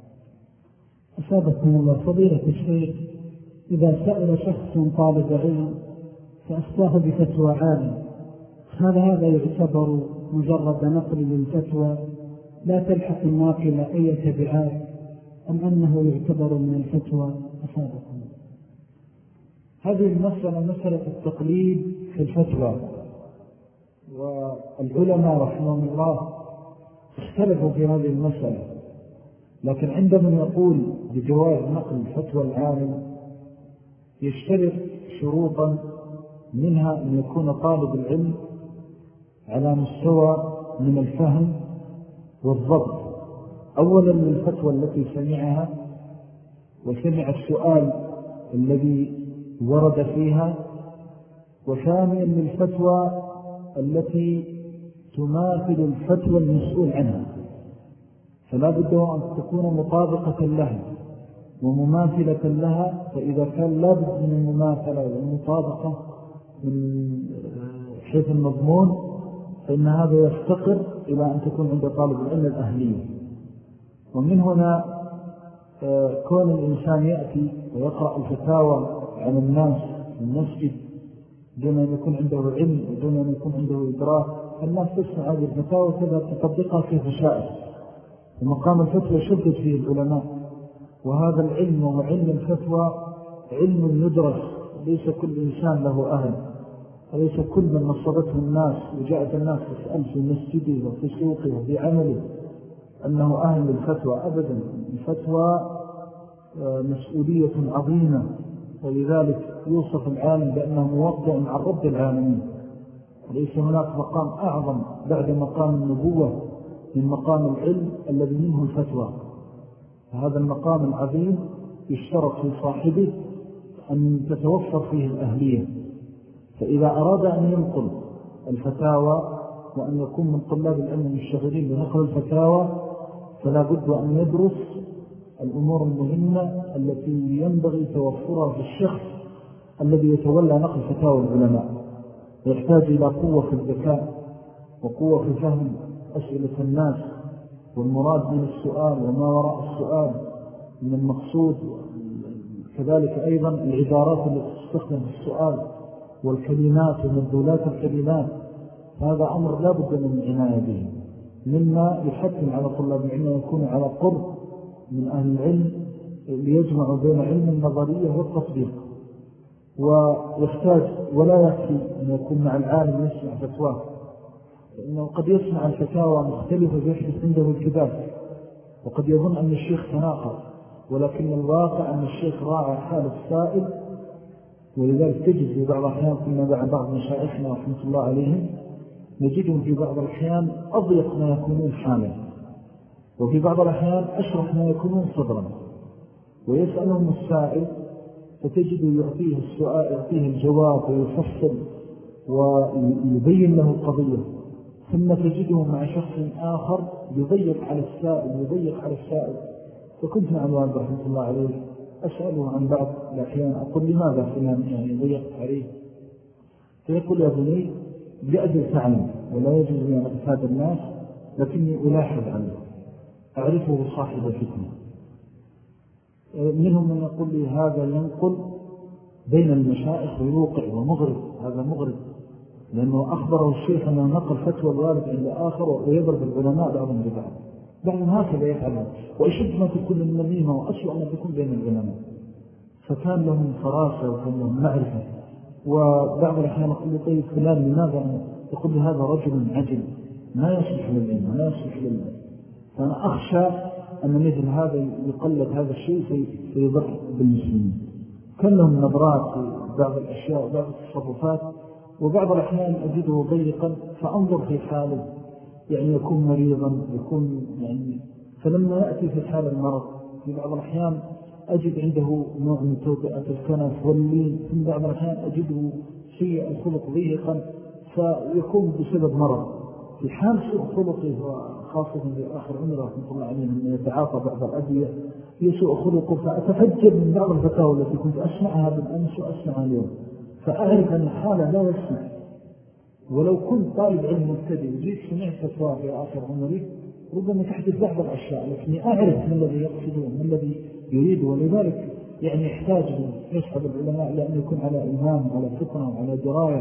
أسابقكم الله. فضيلة الشيخ، إذا سأل شخص طالب علم فأفتاه بفتوى عالم، هل هذا يعتبر مجرد نقل للفتوى لا تلحق الناقل أي تبعات أم أنه يعتبر من الفتوى أصابكم؟ هذه المسألة مسألة التقليد في الفتوى، والعلماء رحمهم الله اختلفوا في هذه المسألة، لكن عندما يقول بجواز نقل فتوى العالم يشترط شروطا، منها أن يكون طالب العلم على مستوى من الفهم والضبط، أولا للفتوى التي سمعها وسمع السؤال الذي ورد فيها، وثانيا للفتوى التي تماثل الفتوى المسؤول عنها، فلا بد أن تكون مطابقة لها ومماثلة لها. فإذا كان لا بد من المماثلة والمطابقة من حيث المضمون فإن هذا يفتقر إلى أن تكون عند طالب العلم الأهلية. ومن هنا كون الإنسان يأتي ويقرأ الفتاوى عن الناس في المسجد دون أن يكون عنده علم ودون أن يكون عنده إدراك، الناس تسمع هذه الفتاوى وتذهب تطبقها كيف شاءت، ومقام الفتوى شدد فيه العلماء. وهذا العلم وهو علم الفتوى علم يدرس، ليس كل إنسان له أهل، وليس كل من نصبته الناس وجاءت الناس تسأل في مسجده وفي سوقه وفي عمله أنه أهل الفتوى أبدا. الفتوى مسؤولية عظيمة، ولذلك يوصف العالم بأنه موضع عن رب العالمين، وليس هناك مقام أعظم بعد مقام النبوة من مقام العلم الذي منه الفتوى. هذا المقام العظيم يشترط في صاحبه أن تتوفر فيه الأهلية. فإذا أراد أن ينقل الفتاوى وأن يكون من طلاب العلم المشتغلين بنقل الفتاوى فلا بد أن يدرس الأمور المهمة التي ينبغي توفرها في الشخص الذي يتولى نقل فتاوى العلماء. يحتاج إلى قوة في الذكاء وقوة في فهم أسئلة الناس والمراد من السؤال وما وراء السؤال من المقصود، كذلك أيضا العبارات التي تستخدم في السؤال والكلمات ومدلولات الكلمات. هذا أمر لا بد من العناية به، مما يحتم على طلاب العلم يكون على قرب من أهل العلم ليجمعوا بين علم النظرية والتطبيق. ويحتاج ولا يكفي أن يكون مع العالم يسمع فتواه، لأنه قد يسمع الفتاوى مختلفة ويحدث عنده الكبار، وقد يظن أن الشيخ تناقض، ولكن الواقع أن الشيخ راعى حال السائل. ولذلك تجد في بعض الأحيان كنا مع بعض مشايخنا رحمة الله عليهم نجدهم في بعض الأحيان أضيق ما يكونون حالا، وفي بعض الأحيان أشرح ما يكونون صدرا، ويسألهم السائل فتجد يعطيه السؤال يعطيه الجواب ويفصل ويبين له القضية، ثم تجده مع شخص آخر يضيق على السائل يضيق على السائل. فكنت مع الوالد رحمة الله عليه أسأله عن بعض الأحيان أقول لماذا فلان يعني ضيقت عليه؟ فيقول يا بني لأجل تعلم ولا يجوز لي أن أتفادى الناس، لكني ألاحظ عنه أعرفه صاحب فتنة. منهم من يقول لي هذا ينقل بين المشائخ ويوقع ومغرب، هذا مغرب، لأنه أخبره الشيخ أنه نقل فتوى الوالد عند آخر ويضرب العلماء بعضهم ببعض. بعضهم هكذا يفعل، وأشد ما تكون النميمة وأسوأ ما تكون بين العلماء. فكان لهم فراسة وكان لهم معرفة. وبعض الأحيان يقول لي طيب فلان لماذا؟ يقول لي هذا رجل عجل ما يصلح للعلم ما يصلح للعلم. فأنا أخشى أن مثل هذا يقلد هذا الشيء فيضر بالمسلمين. كان لهم نظرات في بعض الأشياء وبعض التصرفات، وبعض الأحيان أجده ضيقا فأنظر في حاله، يعني يكون مريضا يكون يعني. فلما يأتي في حال المرض في بعض الأحيان أجد عنده نوع من توقعة الكنف واللين، في بعض الأحيان أجده شيء الخلق ضيقا فيكون بسبب مرض. في حال سوء خلقه وخاصة في آخر عمره رحمة الله عليه أنه يتعاطى بعض الأدوية يسوء خلقه، فأتفجر من بعض الفتاوى التي كنت أسمعها بالأمس وأسمعها اليوم، فأعرف أن حالة لا يسمع. ولو كنت طالب علم مبتدئ وجيت سمعت فتوى في آخر عمري ربما تحدث بعض الأشياء، لكني أعرف ما الذي يقصده وما الذي يريد. ولذلك يعني يحتاج من يصحب العلماء لأن يكون على إلهام وعلى فطنة وعلى دراية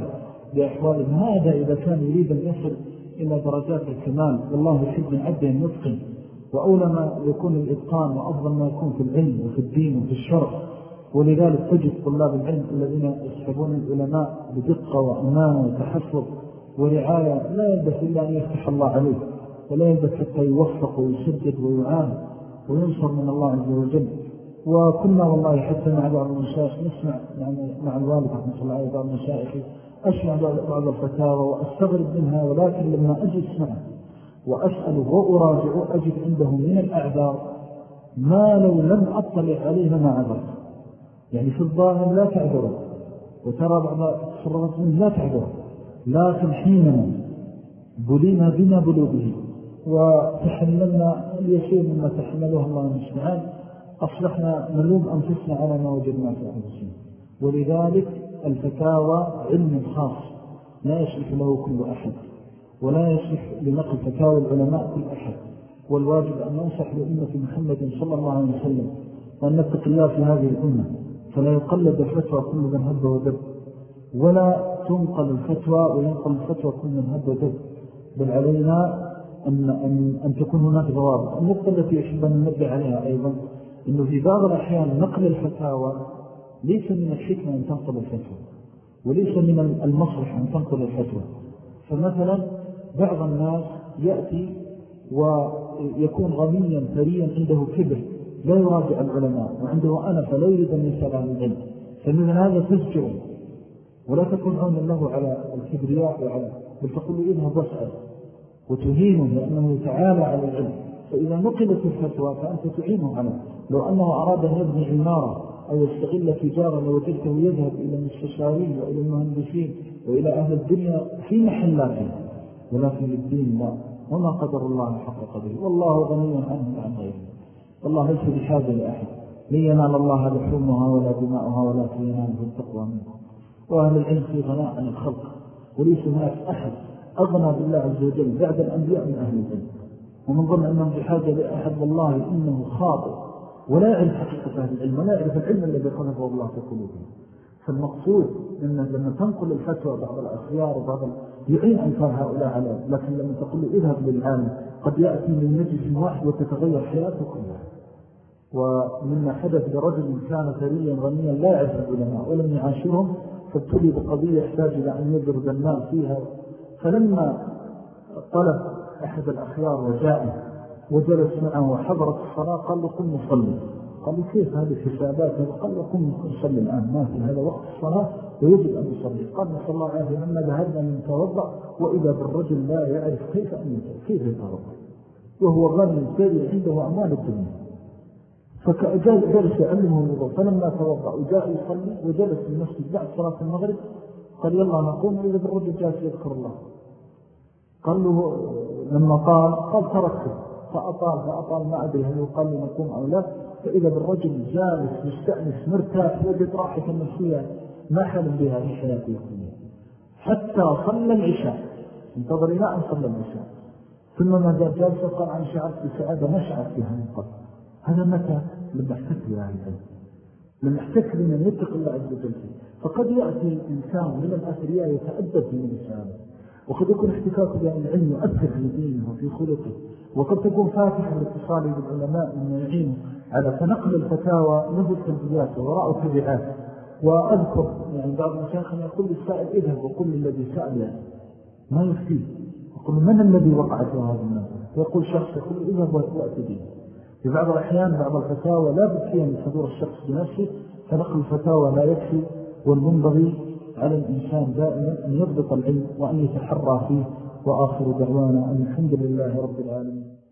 بأحوالهم. هذا إذا كان يريد أن يصل إلى درجات الكمال، والله يحب من عبده أن يتقن، وأولى ما يكون الإتقان وأفضل ما يكون في العلم وفي الدين وفي الشرع. ولذلك تجد طلاب العلم الذين يصحبون العلماء بدقة وأمانة وتحفظ ورعاية لا يلبث إلا أن يفتح الله عليه، ولا يلبث حتى يوفق ويسدد ويعان وينصر من الله عز وجل. وكنا والله حتى مع بعض المشايخ نسمع يعني مع الوالد رحمه الله عليه بعض المشايخ أسمع بعض الفتاوى وأستغرب منها، ولكن لما أجي أسمعه وأسأله وأراجعه أجد عنده من الأعذار ما لو لم أطلع عليه ما عذر. يعني في الظاهر لا تعذره، وترى بعض التصرفات منه لا تعذره، لكن حينما بلينا بما بلو به وتحملنا اليسير مما تحمله الله المستعان أصبحنا نلوم أنفسنا على ما وجدنا في أنفسنا. ولذلك الفتاوى علم خاص لا يصلح له كل أحد، ولا يصلح لنقل فتاوى العلماء كل أحد. والواجب أن ننصح لأمة محمد صلى الله عليه وسلم وأن نتق الله في هذه الأمة، فلا يقلد الفتوى كل من هب ودب، ولا تنقل الفتوى وينقل الفتوى كل من هب ودب، بل علينا أن, أن, أن تكون هناك ضوابط. النقطة التي يحب أن ننبه عليها أيضا أنه في بعض الأحيان نقل الفتاوى ليس من الحكمة أن تنقل الفتوى، وليس من المصلح أن تنقل الفتوى. فمثلا بعض الناس يأتي ويكون غنيا ثريا عنده كبر لا يراجع العلماء، وعنده أنا فلا يريد أن يسأل عن العلم، فمن هذا تزجره ولا تكون عونا له على الكبرياء وعلى بل تقول له إذهب واسأل وتهينه لأنه يتعالى على العلم. فإذا نقلت الفتوى فأنت تعينه عليه. لو أنه أراد أن يبني عمارة أو يستغل تجارة لوجدته يذهب إلى المستشارين وإلى المهندسين وإلى أهل الدنيا في محلاته، ولكن للدين لا، وما قدر الله حق قدره، والله غني عنه وعن غيره. والله ليس بحاجة لأحد، لن ينال الله لحومها ولا دماؤها ولكن يناله التقوى منكم. وأهل العلم في غناء عن الخلق، وليس هناك أحد أغنى بالله عز وجل بعد الأنبياء من أهل العلم. ومن ظن أنهم بحاجة لأحد والله إنه خاطئ، ولا يعرف حقيقة أهل العلم، ولا يعرف العلم الذي قذفه الله في قلوبهم. فالمقصود أنه لما تنقل الفتوى بعض الأخيار وبعض يعين أنفار هؤلاء عليه، لكن لما تقول له اذهب للعالم قد يأتي من مجلس واحد وتتغير حياته كلها. ومما حدث لرجل كان ثريا غنيا لا يعرف العلماء ولم يعاشرهم، فابتلي بقضية يحتاج إلى أن يضرب الماء فيها. فلما طلب أحد الأخيار وجاءه وجلس معه وحضرت الصلاة قال له قم نصلي. قال له كيف هذه الحسابات؟ قال له قم نصلي الآن، ما في هذا وقت الصلاة ويجب أن يصلي. قال نسأل الله عافية لما ذهبنا من توضأ وإذا بالرجل لا يعرف كيف أن يتوضأ، كيف يتوضأ وهو غني ثري عنده أموال الدنيا. فجلس يعلمه الوضوء، فلما توضأ وجاء يصلي وجلس في المسجد بعد صلاة المغرب قال يلا نقوم، وإذا بالرجل جالس يذكر الله. قال له لما قال قال تركته، فأطال فأطال ما أدري هل يقال لي نقوم أو لا، فإذا بالرجل جالس مستأنس مرتاح وجد راحة النفسية ما حلم بها في حياته الدنيا، حتى صلى العشاء، انتظر إلى أن صلى العشاء، ثم ما جاء جالس قال عن شعرت بسعادة ما شعرت بها من قبل. هذا متى؟ لما احتك بها العلم، لما احتك بمن يتق الله عز وجل. فقد يأتي إنسان من الأثرياء يتأدب من الإنسان، وقد يكون احتكاكه بأن العلم يؤثر في دينه وفي خلقه، وقد تكون فاتحة لاتصاله بالعلماء من يعينه على تنقل الفتاوى نزل تنبياته وراء تبعاته. وأذكر يعني بعض المشايخنا يقول للسائل اذهب وقل للذي سأل يعني ما يفتيه، يقول من الذي وقع في هذا الناس؟ يقول شخص يقول اذهب وأتي به. في بعض الأحيان بعض الفتاوى لا بد فيها من حضور الشخص بنفسه، فنقل الفتاوى لا يكفي، والمنبغي على الإنسان دائما أن يضبط العلم وأن يتحرى فيه. وآخر دعوانا أن الحمد لله رب العالمين.